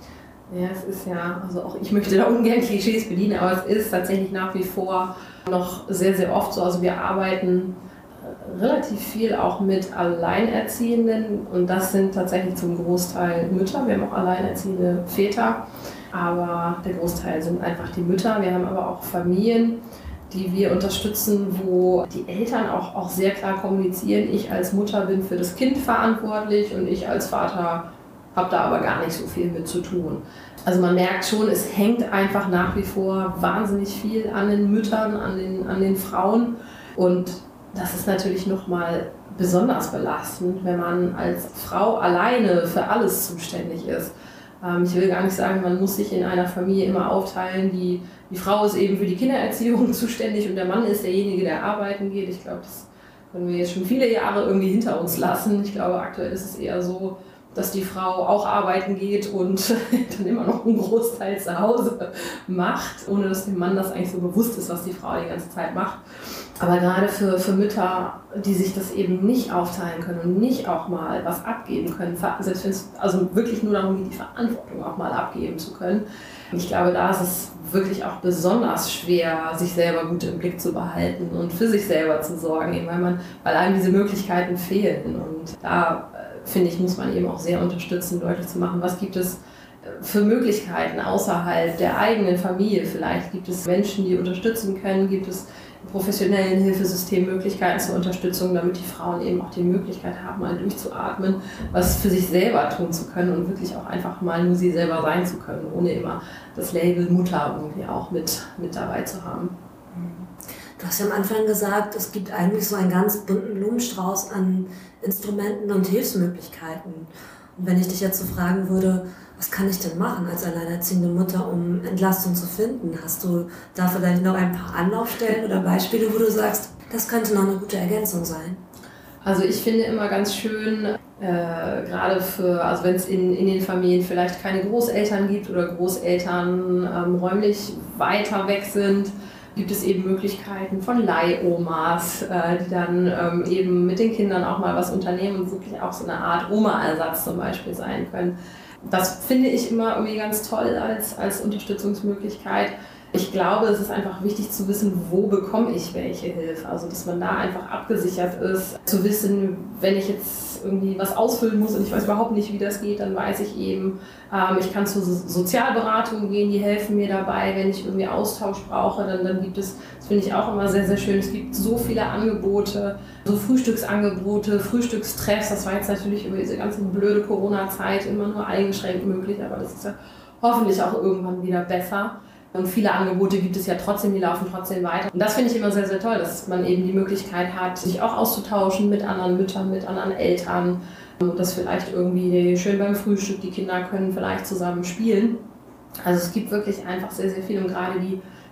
Ja, es ist ja, also auch ich möchte da ungern Klischees bedienen, aber es ist tatsächlich nach wie vor noch sehr, sehr oft so. Also wir arbeiten relativ viel auch mit Alleinerziehenden und das sind tatsächlich zum Großteil Mütter. Wir haben auch alleinerziehende Väter. Aber der Großteil sind einfach die Mütter. Wir haben aber auch Familien, die wir unterstützen, wo die Eltern auch sehr klar kommunizieren, ich als Mutter bin für das Kind verantwortlich und ich als Vater habe da aber gar nicht so viel mit zu tun. Also man merkt schon, es hängt einfach nach wie vor wahnsinnig viel an den Müttern, an den Frauen. Und das ist natürlich nochmal besonders belastend, wenn man als Frau alleine für alles zuständig ist. Ich will gar nicht sagen, man muss sich in einer Familie immer aufteilen, die Frau ist eben für die Kindererziehung zuständig und der Mann ist derjenige, der arbeiten geht. Ich glaube, das können wir jetzt schon viele Jahre irgendwie hinter uns lassen. Ich glaube, aktuell ist es eher so, dass die Frau auch arbeiten geht und dann immer noch einen Großteil zu Hause macht, ohne dass dem Mann das eigentlich so bewusst ist, was die Frau die ganze Zeit macht. Aber gerade für Mütter, die sich das eben nicht aufteilen können und nicht auch mal was abgeben können, selbst wenn es also wirklich nur darum geht, die Verantwortung auch mal abgeben zu können. Ich glaube, da ist es wirklich auch besonders schwer, sich selber gut im Blick zu behalten und für sich selber zu sorgen, eben weil einem diese Möglichkeiten fehlen. Und da, finde ich, muss man eben auch sehr unterstützen, deutlich zu machen, was gibt es für Möglichkeiten außerhalb der eigenen Familie. Vielleicht gibt es Menschen, die unterstützen können, gibt es im professionellen Hilfesystem Möglichkeiten zur Unterstützung, damit die Frauen eben auch die Möglichkeit haben, mal durchzuatmen, was für sich selber tun zu können und wirklich auch einfach mal nur sie selber sein zu können, ohne immer das Label Mutter irgendwie auch mit dabei zu haben. Du hast ja am Anfang gesagt, es gibt eigentlich so einen ganz bunten Blumenstrauß an Instrumenten und Hilfsmöglichkeiten. Und wenn ich dich jetzt so fragen würde, was kann ich denn machen als alleinerziehende Mutter, um Entlastung zu finden? Hast du da vielleicht noch ein paar Anlaufstellen oder Beispiele, wo du sagst, das könnte noch eine gute Ergänzung sein? Also ich finde immer ganz schön, gerade also wenn es in den Familien vielleicht keine Großeltern gibt oder Großeltern räumlich weiter weg sind, gibt es eben Möglichkeiten von Leihomas, die dann eben mit den Kindern auch mal was unternehmen und wirklich auch so eine Art Oma-Ersatz zum Beispiel sein können. Das finde ich immer irgendwie ganz toll als Unterstützungsmöglichkeit. Ich glaube, es ist einfach wichtig zu wissen, wo bekomme ich welche Hilfe. Also, dass man da einfach abgesichert ist. Zu wissen, wenn ich jetzt irgendwie was ausfüllen muss und ich weiß überhaupt nicht, wie das geht, dann weiß ich eben, ich kann zur Sozialberatung gehen, die helfen mir dabei. Wenn ich irgendwie Austausch brauche, dann gibt es, das finde ich auch immer sehr, sehr schön, es gibt so viele Angebote, so Frühstücksangebote, Frühstückstreffs. Das war jetzt natürlich über diese ganze blöde Corona-Zeit immer nur eingeschränkt möglich, aber das ist ja hoffentlich auch irgendwann wieder besser. Und viele Angebote gibt es ja trotzdem, die laufen trotzdem weiter. Und das finde ich immer sehr, sehr toll, dass man eben die Möglichkeit hat, sich auch auszutauschen mit anderen Müttern, mit anderen Eltern. Und das vielleicht irgendwie schön beim Frühstück, die Kinder können vielleicht zusammen spielen. Also es gibt wirklich einfach sehr, sehr viel. Und gerade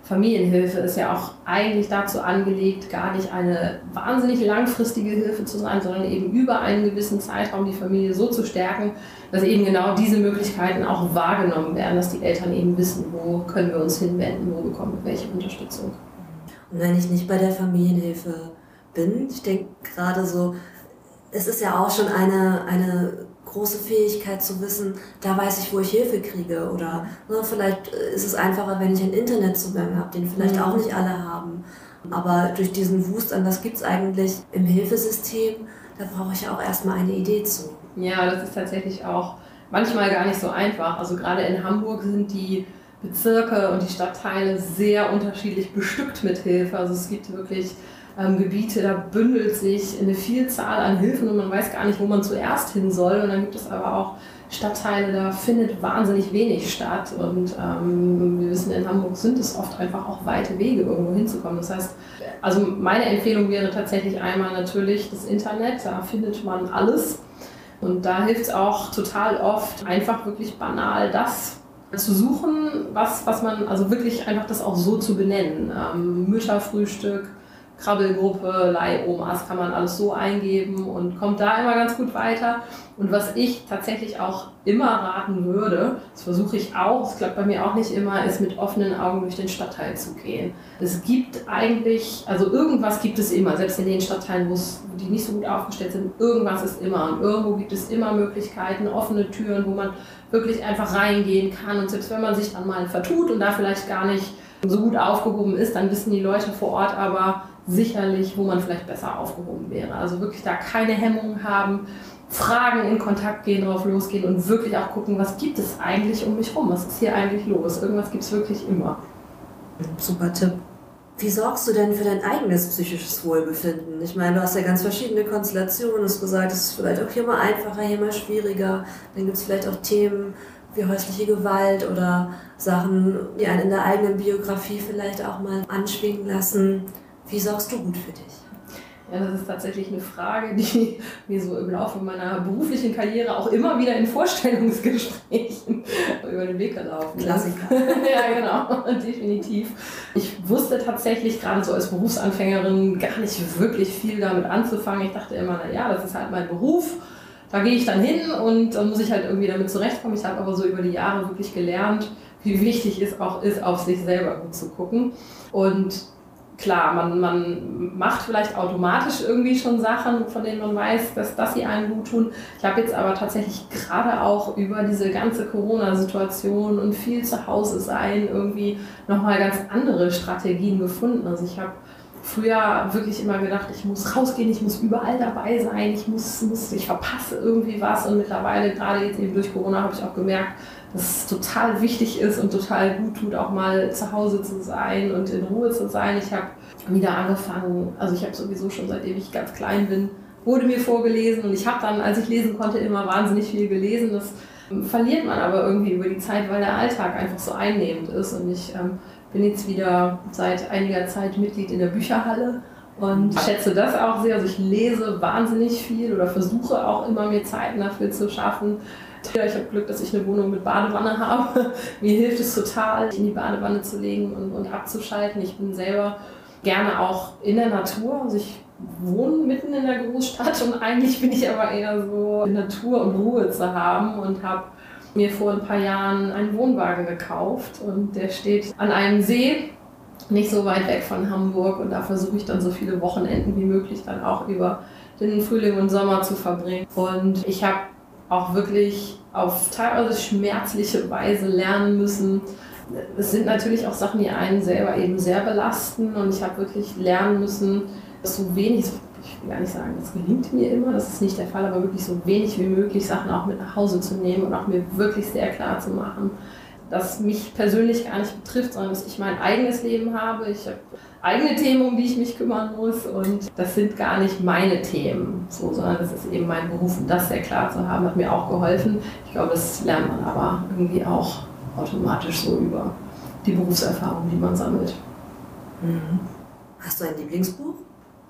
Familienhilfe ist ja auch eigentlich dazu angelegt, gar nicht eine wahnsinnig langfristige Hilfe zu sein, sondern eben über einen gewissen Zeitraum die Familie so zu stärken, dass eben genau diese Möglichkeiten auch wahrgenommen werden, dass die Eltern eben wissen, wo können wir uns hinwenden, wo bekommen wir welche Unterstützung. Und wenn ich nicht bei der Familienhilfe bin, ich denke gerade so, es ist ja auch schon eine große Fähigkeit zu wissen, da weiß ich, wo ich Hilfe kriege. Oder vielleicht ist es einfacher, wenn ich einen Internetzugang habe, den vielleicht auch nicht alle haben. Aber durch diesen Wust an, was gibt es eigentlich im Hilfesystem, da brauche ich ja auch erstmal eine Idee zu. Ja, das ist tatsächlich auch manchmal gar nicht so einfach. Also gerade in Hamburg sind die Bezirke und die Stadtteile sehr unterschiedlich bestückt mit Hilfe. Also es gibt wirklich Gebiete, da bündelt sich eine Vielzahl an Hilfen und man weiß gar nicht, wo man zuerst hin soll. Und dann gibt es aber auch Stadtteile, da findet wahnsinnig wenig statt. Und wir wissen, in Hamburg sind es oft einfach auch weite Wege, irgendwo hinzukommen. Das heißt, also meine Empfehlung wäre tatsächlich einmal natürlich das Internet, da findet man alles. Und da hilft es auch total oft, einfach wirklich banal das zu suchen, was man, also wirklich einfach das auch so zu benennen. Mütterfrühstück, Krabbelgruppe, Leihomas, kann man alles so eingeben und kommt da immer ganz gut weiter. Und was ich tatsächlich auch immer raten würde, das versuche ich auch, das klappt bei mir auch nicht immer, ist mit offenen Augen durch den Stadtteil zu gehen. Es gibt eigentlich, also irgendwas gibt es immer, selbst in den Stadtteilen, wo die nicht so gut aufgestellt sind, irgendwas ist immer. Und irgendwo gibt es immer Möglichkeiten, offene Türen, wo man wirklich einfach reingehen kann. Und selbst wenn man sich dann mal vertut und da vielleicht gar nicht so gut aufgehoben ist, dann wissen die Leute vor Ort aber sicherlich, wo man vielleicht besser aufgehoben wäre. Also wirklich da keine Hemmungen haben, fragen, in Kontakt gehen, drauf losgehen und wirklich auch gucken, was gibt es eigentlich um mich rum? Was ist hier eigentlich los? Irgendwas gibt es wirklich immer. Super Tipp. Wie sorgst du denn für dein eigenes psychisches Wohlbefinden? Ich meine, du hast ja ganz verschiedene Konstellationen. Du hast gesagt, es ist vielleicht auch hier mal einfacher, hier mal schwieriger. Dann gibt es vielleicht auch Themen wie häusliche Gewalt oder Sachen, die einen in der eigenen Biografie vielleicht auch mal anschwingen lassen. Wie sorgst du gut für dich? Ja, das ist tatsächlich eine Frage, die mir so im Laufe meiner beruflichen Karriere auch immer wieder in Vorstellungsgesprächen über den Weg gelaufen ist. Klassiker. Ja, genau, definitiv. Ich wusste tatsächlich gerade so als Berufsanfängerin gar nicht wirklich viel damit anzufangen. Ich dachte immer, naja, das ist halt mein Beruf. Da gehe ich dann hin und dann muss ich halt irgendwie damit zurechtkommen. Ich habe aber so über die Jahre wirklich gelernt, wie wichtig es auch ist, auf sich selber gut zu gucken. Und klar, man macht vielleicht automatisch irgendwie schon Sachen, von denen man weiß, dass sie einem gut tun. Ich habe jetzt aber tatsächlich gerade auch über diese ganze Corona-Situation und viel zu Hause sein irgendwie nochmal ganz andere Strategien gefunden. Also ich habe früher wirklich immer gedacht, ich muss rausgehen, ich muss überall dabei sein, ich verpasse irgendwie was. Und mittlerweile, gerade jetzt eben durch Corona, habe ich auch gemerkt, dass es total wichtig ist und total gut tut, auch mal zu Hause zu sein und in Ruhe zu sein. Ich habe wieder angefangen, also ich habe sowieso schon seitdem ich ganz klein bin, wurde mir vorgelesen und ich habe dann, als ich lesen konnte, immer wahnsinnig viel gelesen. Das verliert man aber irgendwie über die Zeit, weil der Alltag einfach so einnehmend ist. Und ich bin jetzt wieder seit einiger Zeit Mitglied in der Bücherhalle und schätze das auch sehr. Also ich lese wahnsinnig viel oder versuche auch immer mir Zeiten dafür zu schaffen. Ja, ich habe Glück, dass ich eine Wohnung mit Badewanne habe. Mir hilft es total, in die Badewanne zu legen und abzuschalten. Ich bin selber gerne auch in der Natur. Also ich wohne mitten in der Großstadt und eigentlich bin ich aber eher so in Natur und Ruhe zu haben und habe mir vor ein paar Jahren einen Wohnwagen gekauft und der steht an einem See, nicht so weit weg von Hamburg und da versuche ich dann so viele Wochenenden wie möglich dann auch über den Frühling und Sommer zu verbringen. Und ich habe auch wirklich auf teilweise schmerzliche Weise lernen müssen. Es sind natürlich auch Sachen, die einen selber eben sehr belasten und ich habe wirklich lernen müssen, so wenig, ich will gar nicht sagen, das gelingt mir immer, das ist nicht der Fall, aber wirklich so wenig wie möglich Sachen auch mit nach Hause zu nehmen und auch mir wirklich sehr klar zu machen, dass mich persönlich gar nicht betrifft, sondern dass ich mein eigenes Leben habe. Ich habe eigene Themen, um die ich mich kümmern muss und das sind gar nicht meine Themen, so, sondern das ist eben mein Beruf und das sehr klar zu haben, hat mir auch geholfen. Ich glaube, das lernt man aber irgendwie auch automatisch so über die Berufserfahrung, die man sammelt. Mhm. Hast du ein Lieblingsbuch?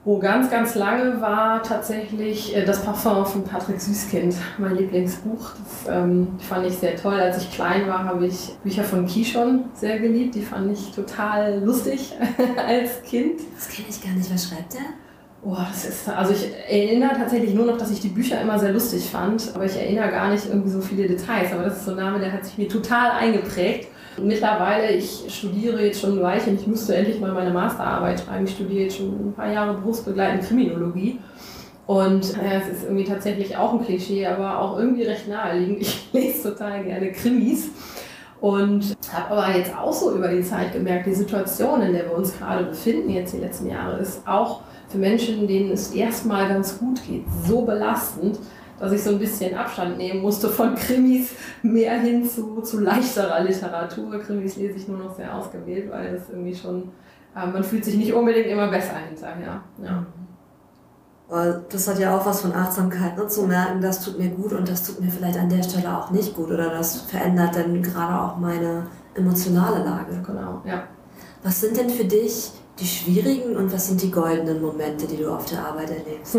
Oh, ganz, ganz lange war tatsächlich das Parfum von Patrick Süßkind mein Lieblingsbuch. Das fand ich sehr toll. Als ich klein war, habe ich Bücher von Kishon sehr geliebt. Die fand ich total lustig als Kind. Das kenne ich gar nicht. Was schreibt der? Oh, also ich erinnere tatsächlich nur noch, dass ich die Bücher immer sehr lustig fand, aber ich erinnere gar nicht irgendwie so viele Details. Aber das ist so ein Name, der hat sich mir total eingeprägt. Und mittlerweile, ich studiere jetzt schon ein Weilchen, ich müsste endlich mal meine Masterarbeit schreiben. Ich studiere jetzt schon ein paar Jahre berufsbegleitende Kriminologie. Und es ist irgendwie tatsächlich auch ein Klischee, aber auch irgendwie recht naheliegend. Ich lese total gerne Krimis. Und habe aber jetzt auch so über die Zeit gemerkt, die Situation, in der wir uns gerade befinden, jetzt die letzten Jahre, ist auch für Menschen, denen es erstmal ganz gut geht, so belastend, dass ich so ein bisschen Abstand nehmen musste von Krimis mehr hin zu leichterer Literatur. Krimis lese ich nur noch sehr ausgewählt, weil es irgendwie schon, man fühlt sich nicht unbedingt immer besser hinterher. Ja. Das hat ja auch was von Achtsamkeit, ne? Zu merken, das tut mir gut und das tut mir vielleicht an der Stelle auch nicht gut oder das verändert dann gerade auch meine emotionale Lage. Genau, ja. Was sind denn für dich die schwierigen und was sind die goldenen Momente, die du auf der Arbeit erlebst?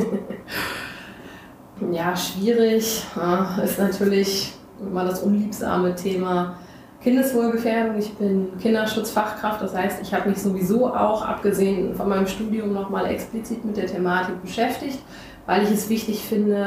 Ja, schwierig ist natürlich immer das unliebsame Thema Kindeswohlgefährdung. Ich bin Kinderschutzfachkraft, das heißt, ich habe mich sowieso auch, abgesehen von meinem Studium, nochmal explizit mit der Thematik beschäftigt, weil ich es wichtig finde,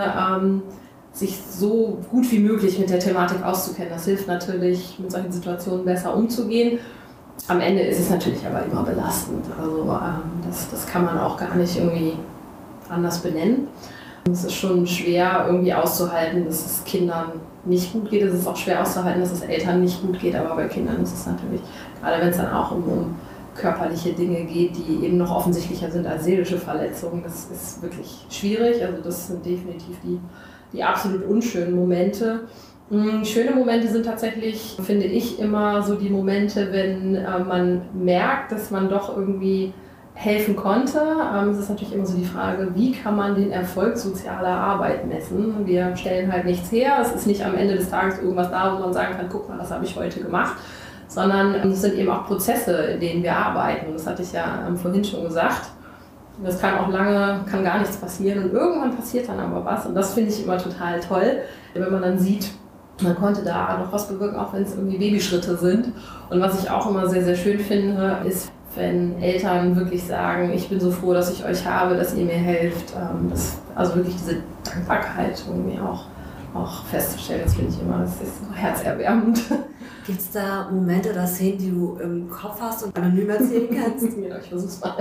sich so gut wie möglich mit der Thematik auszukennen. Das hilft natürlich, mit solchen Situationen besser umzugehen. Am Ende ist es natürlich aber immer belastend. Also das kann man auch gar nicht irgendwie anders benennen. Es ist schon schwer irgendwie auszuhalten, dass es Kindern nicht gut geht. Es ist auch schwer auszuhalten, dass es Eltern nicht gut geht. Aber bei Kindern ist es natürlich, gerade wenn es dann auch um körperliche Dinge geht, die eben noch offensichtlicher sind als seelische Verletzungen, das ist wirklich schwierig. Also das sind definitiv die absolut unschönen Momente. Schöne Momente sind tatsächlich, finde ich, immer so die Momente, wenn man merkt, dass man doch irgendwie helfen konnte. Es ist natürlich immer so die Frage, wie kann man den Erfolg sozialer Arbeit messen? Wir stellen halt nichts her. Es ist nicht am Ende des Tages irgendwas da, wo man sagen kann, guck mal, das habe ich heute gemacht. Sondern es sind eben auch Prozesse, in denen wir arbeiten. Und das hatte ich ja vorhin schon gesagt. Das kann auch lange, kann gar nichts passieren. Und irgendwann passiert dann aber was. Und das finde ich immer total toll, wenn man dann sieht, man konnte da noch was bewirken, auch wenn es irgendwie Babyschritte sind. Und was ich auch immer sehr, sehr schön finde, ist, wenn Eltern wirklich sagen, ich bin so froh, dass ich euch habe, dass ihr mir helft. Also wirklich diese Dankbarkeit irgendwie auch festzustellen, das finde ich immer, das ist so herzerwärmend. Gibt es da Momente oder Szenen, die du im Kopf hast und anonym erzählen kannst? Genau, ich versuche es mal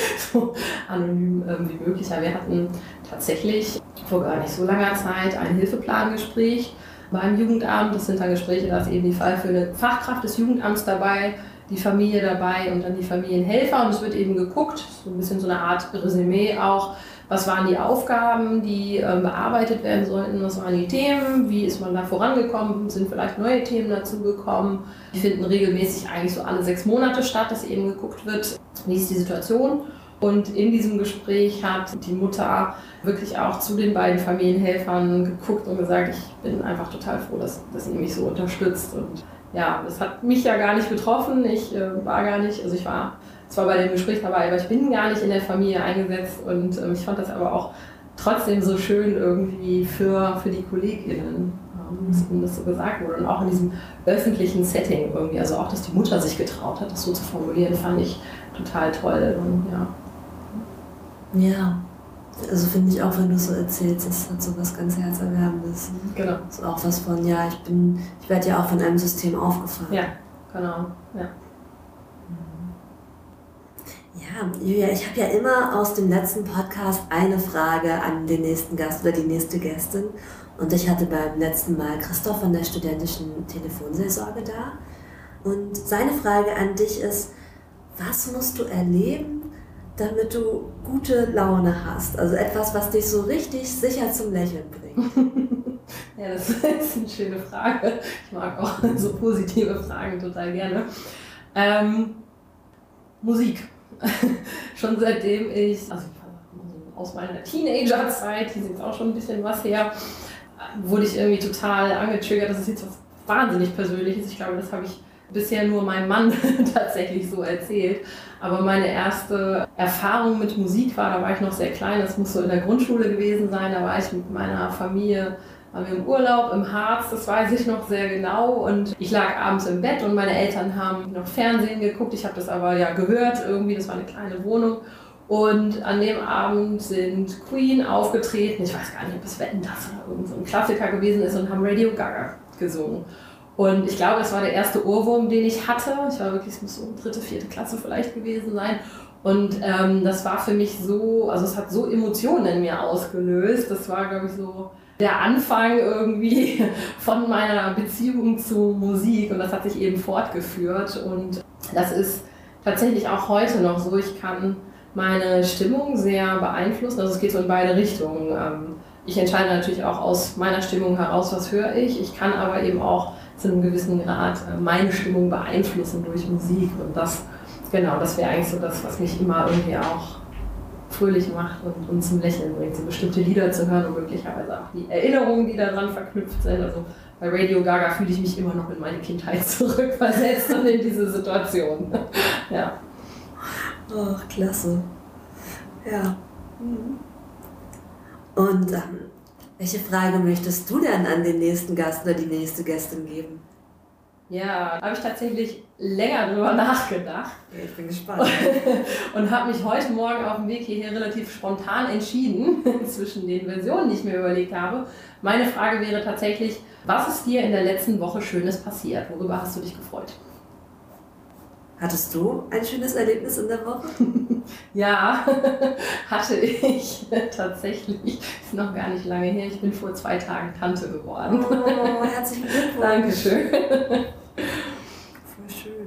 so anonym wie möglich. Ja, wir hatten tatsächlich vor gar nicht so langer Zeit ein Hilfeplangespräch beim Jugendamt. Das sind dann Gespräche, da ist eben die Fall für eine Fachkraft des Jugendamts dabei, die Familie dabei und dann die Familienhelfer. Und es wird eben geguckt, so ein bisschen so eine Art Resümee auch, was waren die Aufgaben, die bearbeitet werden sollten, was waren die Themen, wie ist man da vorangekommen, sind vielleicht neue Themen dazugekommen. Die finden regelmäßig eigentlich so alle 6 Monate statt, dass eben geguckt wird, wie ist die Situation. Und in diesem Gespräch hat die Mutter wirklich auch zu den beiden Familienhelfern geguckt und gesagt, ich bin einfach total froh, dass ihr mich so unterstützt. Und ja, das hat mich ja gar nicht betroffen. Ich war zwar bei dem Gespräch dabei, aber ich bin gar nicht in der Familie eingesetzt und ich fand das aber auch trotzdem so schön irgendwie für die KollegInnen, dass ihnen das so gesagt wurde und auch in diesem öffentlichen Setting irgendwie, also auch, dass die Mutter sich getraut hat, das so zu formulieren, fand ich total toll und ja. Ja, also finde ich auch, wenn du so erzählst, das hat so was ganz Herzerwärmendes. Genau. Das ist auch was von, ja, ich werde ja auch von einem System aufgefangen. Ja, genau, ja. Ja, Julia, ich habe ja immer aus dem letzten Podcast eine Frage an den nächsten Gast oder die nächste Gästin. Und ich hatte beim letzten Mal Christoph von der studentischen Telefonseelsorge da. Und seine Frage an dich ist, was musst du erleben, damit du gute Laune hast? Also etwas, was dich so richtig sicher zum Lächeln bringt. Ja, das ist eine schöne Frage. Ich mag auch so positive Fragen total gerne. Musik. Schon seitdem also aus meiner Teenagerzeit, die ist jetzt auch schon ein bisschen was her, wurde ich irgendwie total angetriggert. Das ist jetzt was wahnsinnig Persönliches. Ich glaube, das habe ich bisher nur mein Mann tatsächlich so erzählt. Aber meine erste Erfahrung mit Musik da war ich noch sehr klein, das muss so in der Grundschule gewesen sein, da war ich mit meiner Familie, waren wir im Urlaub im Harz, das weiß ich noch sehr genau, und ich lag abends im Bett und meine Eltern haben noch Fernsehen geguckt, ich habe das aber ja gehört irgendwie, das war eine kleine Wohnung, und an dem Abend sind Queen aufgetreten, ich weiß gar nicht, ob es Wetten, das oder irgend so ein Klassiker gewesen ist, und haben Radio Gaga gesungen. Und ich glaube, das war der erste Ohrwurm, den ich hatte. Ich war wirklich, es muss so 3., 4. Klasse vielleicht gewesen sein. Und das war für mich so, also es hat so Emotionen in mir ausgelöst. Das war, glaube ich, so der Anfang irgendwie von meiner Beziehung zu Musik. Und das hat sich eben fortgeführt. Und das ist tatsächlich auch heute noch so. Ich kann meine Stimmung sehr beeinflussen. Also es geht so in beide Richtungen. Ich entscheide natürlich auch aus meiner Stimmung heraus, was höre ich. Ich kann aber eben auch zu einem gewissen Grad meine Stimmung beeinflussen durch Musik. Und das wäre eigentlich so das, was mich immer irgendwie auch fröhlich macht und zum Lächeln bringt, so bestimmte Lieder zu hören und möglicherweise auch die Erinnerungen, die daran verknüpft sind. Also bei Radio Gaga fühle ich mich immer noch in meine Kindheit zurückversetzt und in diese Situation. Ja. Ach, klasse. Ja. Und welche Frage möchtest du denn an den nächsten Gast oder die nächste Gästin geben? Ja, da habe ich tatsächlich länger drüber nachgedacht. Ja, ich bin gespannt. Und habe mich heute Morgen auf dem Weg hierher relativ spontan entschieden zwischen den Versionen, die ich mir überlegt habe. Meine Frage wäre tatsächlich, was ist dir in der letzten Woche Schönes passiert? Worüber hast du dich gefreut? Hattest du ein schönes Erlebnis in der Woche? Ja, hatte ich tatsächlich. Ist noch gar nicht lange her. Ich bin vor 2 Tagen Tante geworden. Oh, herzlichen Glückwunsch. Dankeschön. Voll schön.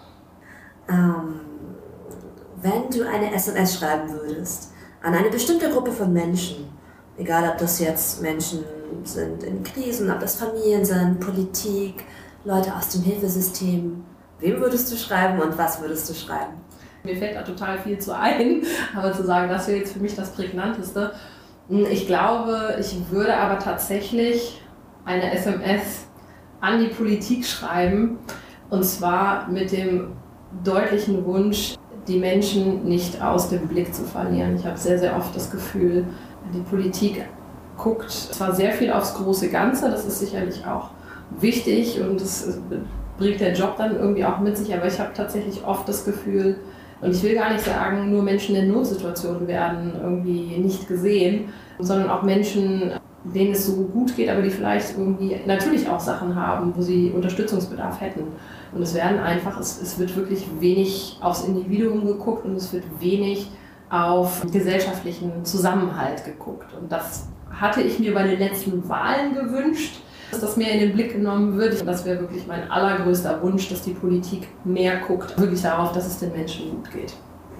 Wenn du eine SMS schreiben würdest an eine bestimmte Gruppe von Menschen, egal ob das jetzt Menschen sind in Krisen, ob das Familien sind, Politik, Leute aus dem Hilfesystem, wem würdest du schreiben und was würdest du schreiben? Mir fällt da total viel zu ein, aber zu sagen, das wäre jetzt für mich das Prägnanteste. Ich glaube, ich würde aber tatsächlich eine SMS an die Politik schreiben, und zwar mit dem deutlichen Wunsch, die Menschen nicht aus dem Blick zu verlieren. Ich habe sehr, sehr oft das Gefühl, die Politik guckt zwar sehr viel aufs große Ganze, das ist sicherlich auch wichtig und das bringt der Job dann irgendwie auch mit sich, aber ich habe tatsächlich oft das Gefühl, und ich will gar nicht sagen, nur Menschen in Notsituationen werden irgendwie nicht gesehen, sondern auch Menschen, denen es so gut geht, aber die vielleicht irgendwie natürlich auch Sachen haben, wo sie Unterstützungsbedarf hätten. Und es wird wirklich wenig aufs Individuum geguckt und es wird wenig auf gesellschaftlichen Zusammenhalt geguckt. Und das hatte ich mir bei den letzten Wahlen gewünscht, dass das mehr in den Blick genommen wird. Und das wäre wirklich mein allergrößter Wunsch, dass die Politik mehr guckt, wirklich darauf, dass es den Menschen gut geht.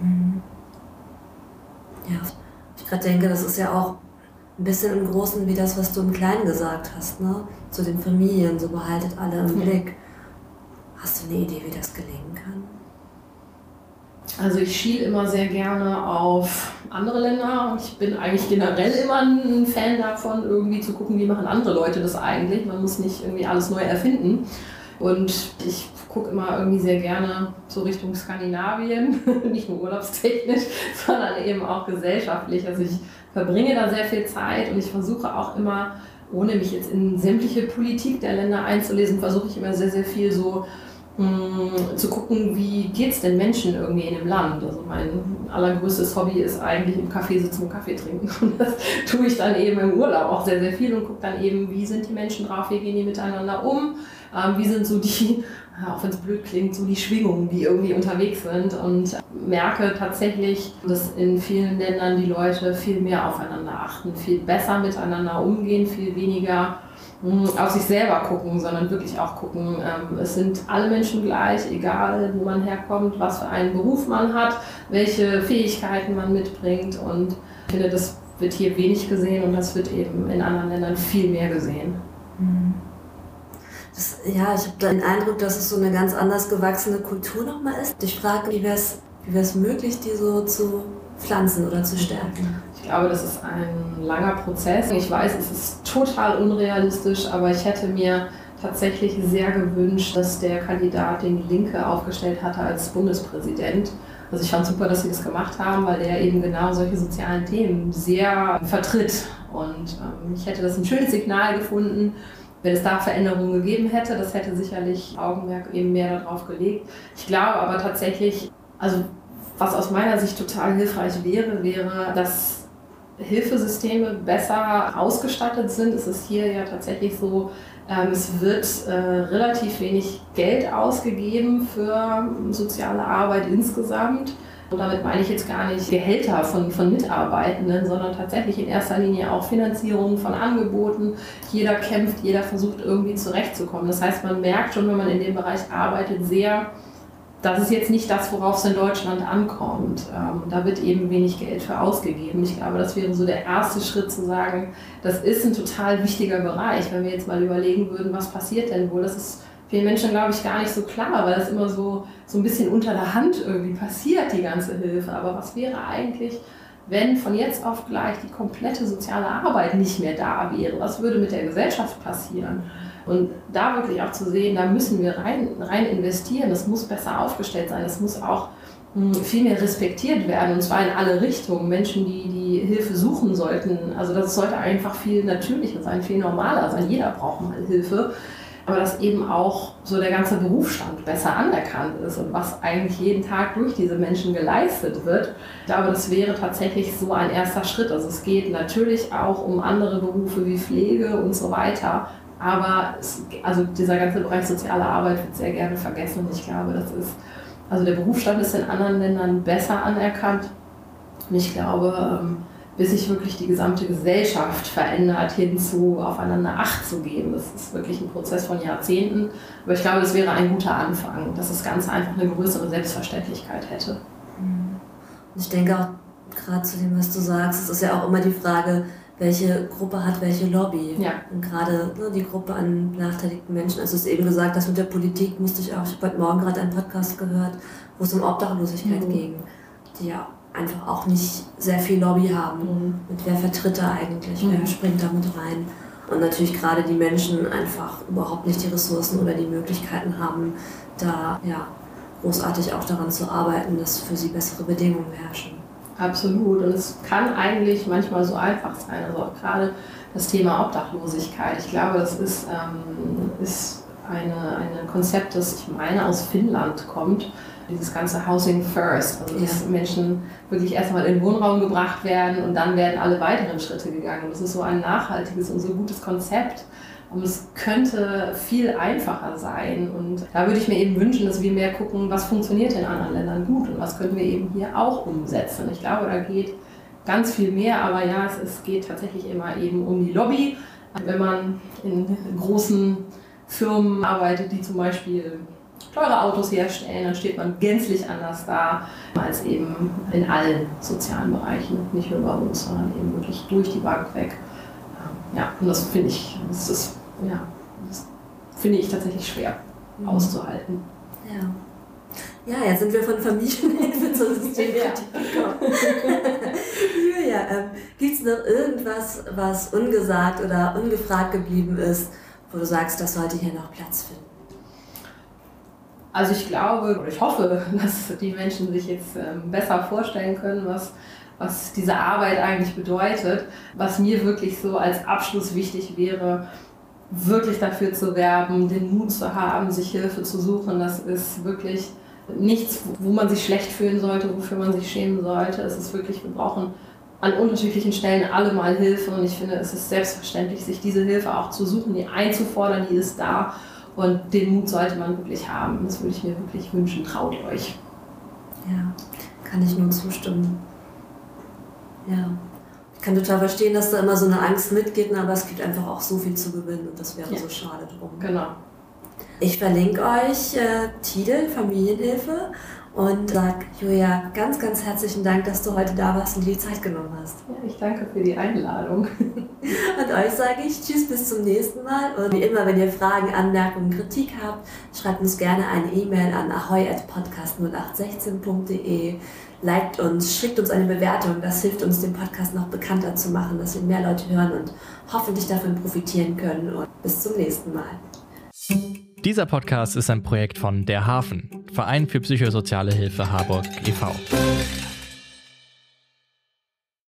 Ja, ich gerade denke, das ist ja auch ein bisschen im Großen wie das, was du im Kleinen gesagt hast, ne? Zu den Familien, so behaltet alle im Blick. Hast du eine Idee, wie das gelingen kann? Also ich schiele immer sehr gerne auf andere Länder und ich bin eigentlich generell immer ein Fan davon, irgendwie zu gucken, wie machen andere Leute das eigentlich. Man muss nicht irgendwie alles neu erfinden. Und ich gucke immer irgendwie sehr gerne so Richtung Skandinavien, nicht nur urlaubstechnisch, sondern eben auch gesellschaftlich. Also ich verbringe da sehr viel Zeit und ich versuche auch immer, ohne mich jetzt in sämtliche Politik der Länder einzulesen, versuche ich immer sehr, sehr viel so zu gucken, wie geht es den Menschen irgendwie in dem Land. Also mein allergrößtes Hobby ist eigentlich im Café sitzen und Kaffee trinken. Und das tue ich dann eben im Urlaub auch sehr, sehr viel und gucke dann eben, wie sind die Menschen drauf, wie gehen die miteinander um, wie sind so die, auch wenn es blöd klingt, so die Schwingungen, die irgendwie unterwegs sind, und merke tatsächlich, dass in vielen Ländern die Leute viel mehr aufeinander achten, viel besser miteinander umgehen, viel weniger auf sich selber gucken, sondern wirklich auch gucken, es sind alle Menschen gleich, egal wo man herkommt, was für einen Beruf man hat, welche Fähigkeiten man mitbringt, und ich finde, das wird hier wenig gesehen und das wird eben in anderen Ländern viel mehr gesehen. Ich habe den Eindruck, dass es so eine ganz anders gewachsene Kultur nochmal ist. Ich frage, wie wäre es möglich, die so zu pflanzen oder zu stärken? Ich glaube, das ist ein langer Prozess. Ich weiß, es ist total unrealistisch, aber ich hätte mir tatsächlich sehr gewünscht, dass der Kandidat, den die Linke aufgestellt hatte als Bundespräsident. Also ich fand super, dass sie das gemacht haben, weil der eben genau solche sozialen Themen sehr vertritt. Und ich hätte das ein schönes Signal gefunden, wenn es da Veränderungen gegeben hätte. Das hätte sicherlich Augenmerk eben mehr darauf gelegt. Ich glaube aber tatsächlich, also was aus meiner Sicht total hilfreich wäre, dass Hilfesysteme besser ausgestattet sind. Es ist hier ja tatsächlich so, es wird relativ wenig Geld ausgegeben für soziale Arbeit insgesamt. Und damit meine ich jetzt gar nicht Gehälter von Mitarbeitenden, sondern tatsächlich in erster Linie auch Finanzierung von Angeboten. Jeder kämpft, jeder versucht irgendwie zurechtzukommen. Das heißt, man merkt schon, wenn man in dem Bereich arbeitet, sehr, das ist jetzt nicht das, worauf es in Deutschland ankommt. Da wird eben wenig Geld für ausgegeben. Ich glaube, das wäre so der erste Schritt zu sagen, das ist ein total wichtiger Bereich. Wenn wir jetzt mal überlegen würden, was passiert denn wohl, das ist vielen Menschen, glaube ich, gar nicht so klar, weil das immer so ein bisschen unter der Hand irgendwie passiert, die ganze Hilfe. Aber was wäre eigentlich, wenn von jetzt auf gleich die komplette soziale Arbeit nicht mehr da wäre? Was würde mit der Gesellschaft passieren? Und da wirklich auch zu sehen, da müssen wir rein investieren, das muss besser aufgestellt sein, das muss auch viel mehr respektiert werden, und zwar in alle Richtungen. Menschen, die Hilfe suchen sollten, also das sollte einfach viel natürlicher sein, viel normaler sein, jeder braucht mal Hilfe, aber dass eben auch so der ganze Berufsstand besser anerkannt ist und was eigentlich jeden Tag durch diese Menschen geleistet wird. Ich glaube, das wäre tatsächlich so ein erster Schritt. Also es geht natürlich auch um andere Berufe wie Pflege und so weiter, aber also dieser ganze Bereich soziale Arbeit wird sehr gerne vergessen, und ich glaube, also der Berufsstand ist in anderen Ländern besser anerkannt, und ich glaube, bis sich wirklich die gesamte Gesellschaft verändert, hinzu aufeinander Acht zu geben. Das ist wirklich ein Prozess von Jahrzehnten, aber ich glaube, das wäre ein guter Anfang, dass das Ganze einfach eine größere Selbstverständlichkeit hätte. Und ich denke auch gerade zu dem, was du sagst, es ist ja auch immer die Frage, welche Gruppe hat welche Lobby. Ja. Und gerade die Gruppe an benachteiligten Menschen, also du hast eben gesagt, das mit der Politik ich habe heute Morgen gerade einen Podcast gehört, wo es um Obdachlosigkeit ging, die ja einfach auch nicht sehr viel Lobby haben. Und wer vertritt da eigentlich, wer springt da mit rein? Und natürlich gerade die Menschen einfach überhaupt nicht die Ressourcen oder die Möglichkeiten haben, da großartig auch daran zu arbeiten, dass für sie bessere Bedingungen herrschen. Absolut, und es kann eigentlich manchmal so einfach sein, also auch gerade das Thema Obdachlosigkeit. Ich glaube, das ist ein Konzept, das ich meine aus Finnland kommt, dieses ganze Housing First, also dass Menschen wirklich erstmal in den Wohnraum gebracht werden und dann werden alle weiteren Schritte gegangen. Und das ist so ein nachhaltiges und so gutes Konzept. Und es könnte viel einfacher sein. Und da würde ich mir eben wünschen, dass wir mehr gucken, was funktioniert in anderen Ländern gut und was können wir eben hier auch umsetzen. Ich glaube, da geht ganz viel mehr, aber ja, es geht tatsächlich immer eben um die Lobby. Wenn man in großen Firmen arbeitet, die zum Beispiel teure Autos herstellen, dann steht man gänzlich anders da als eben in allen sozialen Bereichen, nicht nur bei uns, sondern eben wirklich durch die Bank weg. Ja, und das finde ich, das finde ich tatsächlich schwer auszuhalten. Ja, jetzt sind wir von Familienhilfe zur Systemkritik gekommen. Julia, gibt es noch irgendwas, was ungesagt oder ungefragt geblieben ist, wo du sagst, das sollte hier noch Platz finden? Also ich glaube, oder ich hoffe, dass die Menschen sich jetzt besser vorstellen können, was diese Arbeit eigentlich bedeutet. Was mir wirklich so als Abschluss wichtig wäre, wirklich dafür zu werben, den Mut zu haben, sich Hilfe zu suchen. Das ist wirklich nichts, wo man sich schlecht fühlen sollte, wofür man sich schämen sollte. Es ist wirklich, wir brauchen an unterschiedlichen Stellen alle mal Hilfe, und ich finde, es ist selbstverständlich, sich diese Hilfe auch zu suchen, die einzufordern, die ist da, und den Mut sollte man wirklich haben. Das würde ich mir wirklich wünschen. Traut euch. Ja, kann ich nur zustimmen. Ja, ich kann total verstehen, dass da immer so eine Angst mitgeht, aber es gibt einfach auch so viel zu gewinnen, und das wäre so schade drum. Genau. Ich verlinke euch Tide, Familienhilfe, und sage, Julia, ganz, ganz herzlichen Dank, dass du heute da warst und dir die Zeit genommen hast. Ja, ich danke für die Einladung. Und euch sage ich tschüss, bis zum nächsten Mal. Und wie immer, wenn ihr Fragen, Anmerkungen, Kritik habt, schreibt uns gerne eine E-Mail an ahoi@podcast0816.de. Liked uns, schickt uns eine Bewertung, das hilft uns, den Podcast noch bekannter zu machen, dass wir mehr Leute hören und hoffentlich davon profitieren können. Und bis zum nächsten Mal. Dieser Podcast ist ein Projekt von Der Hafen, Verein für psychosoziale Hilfe Harburg e.V.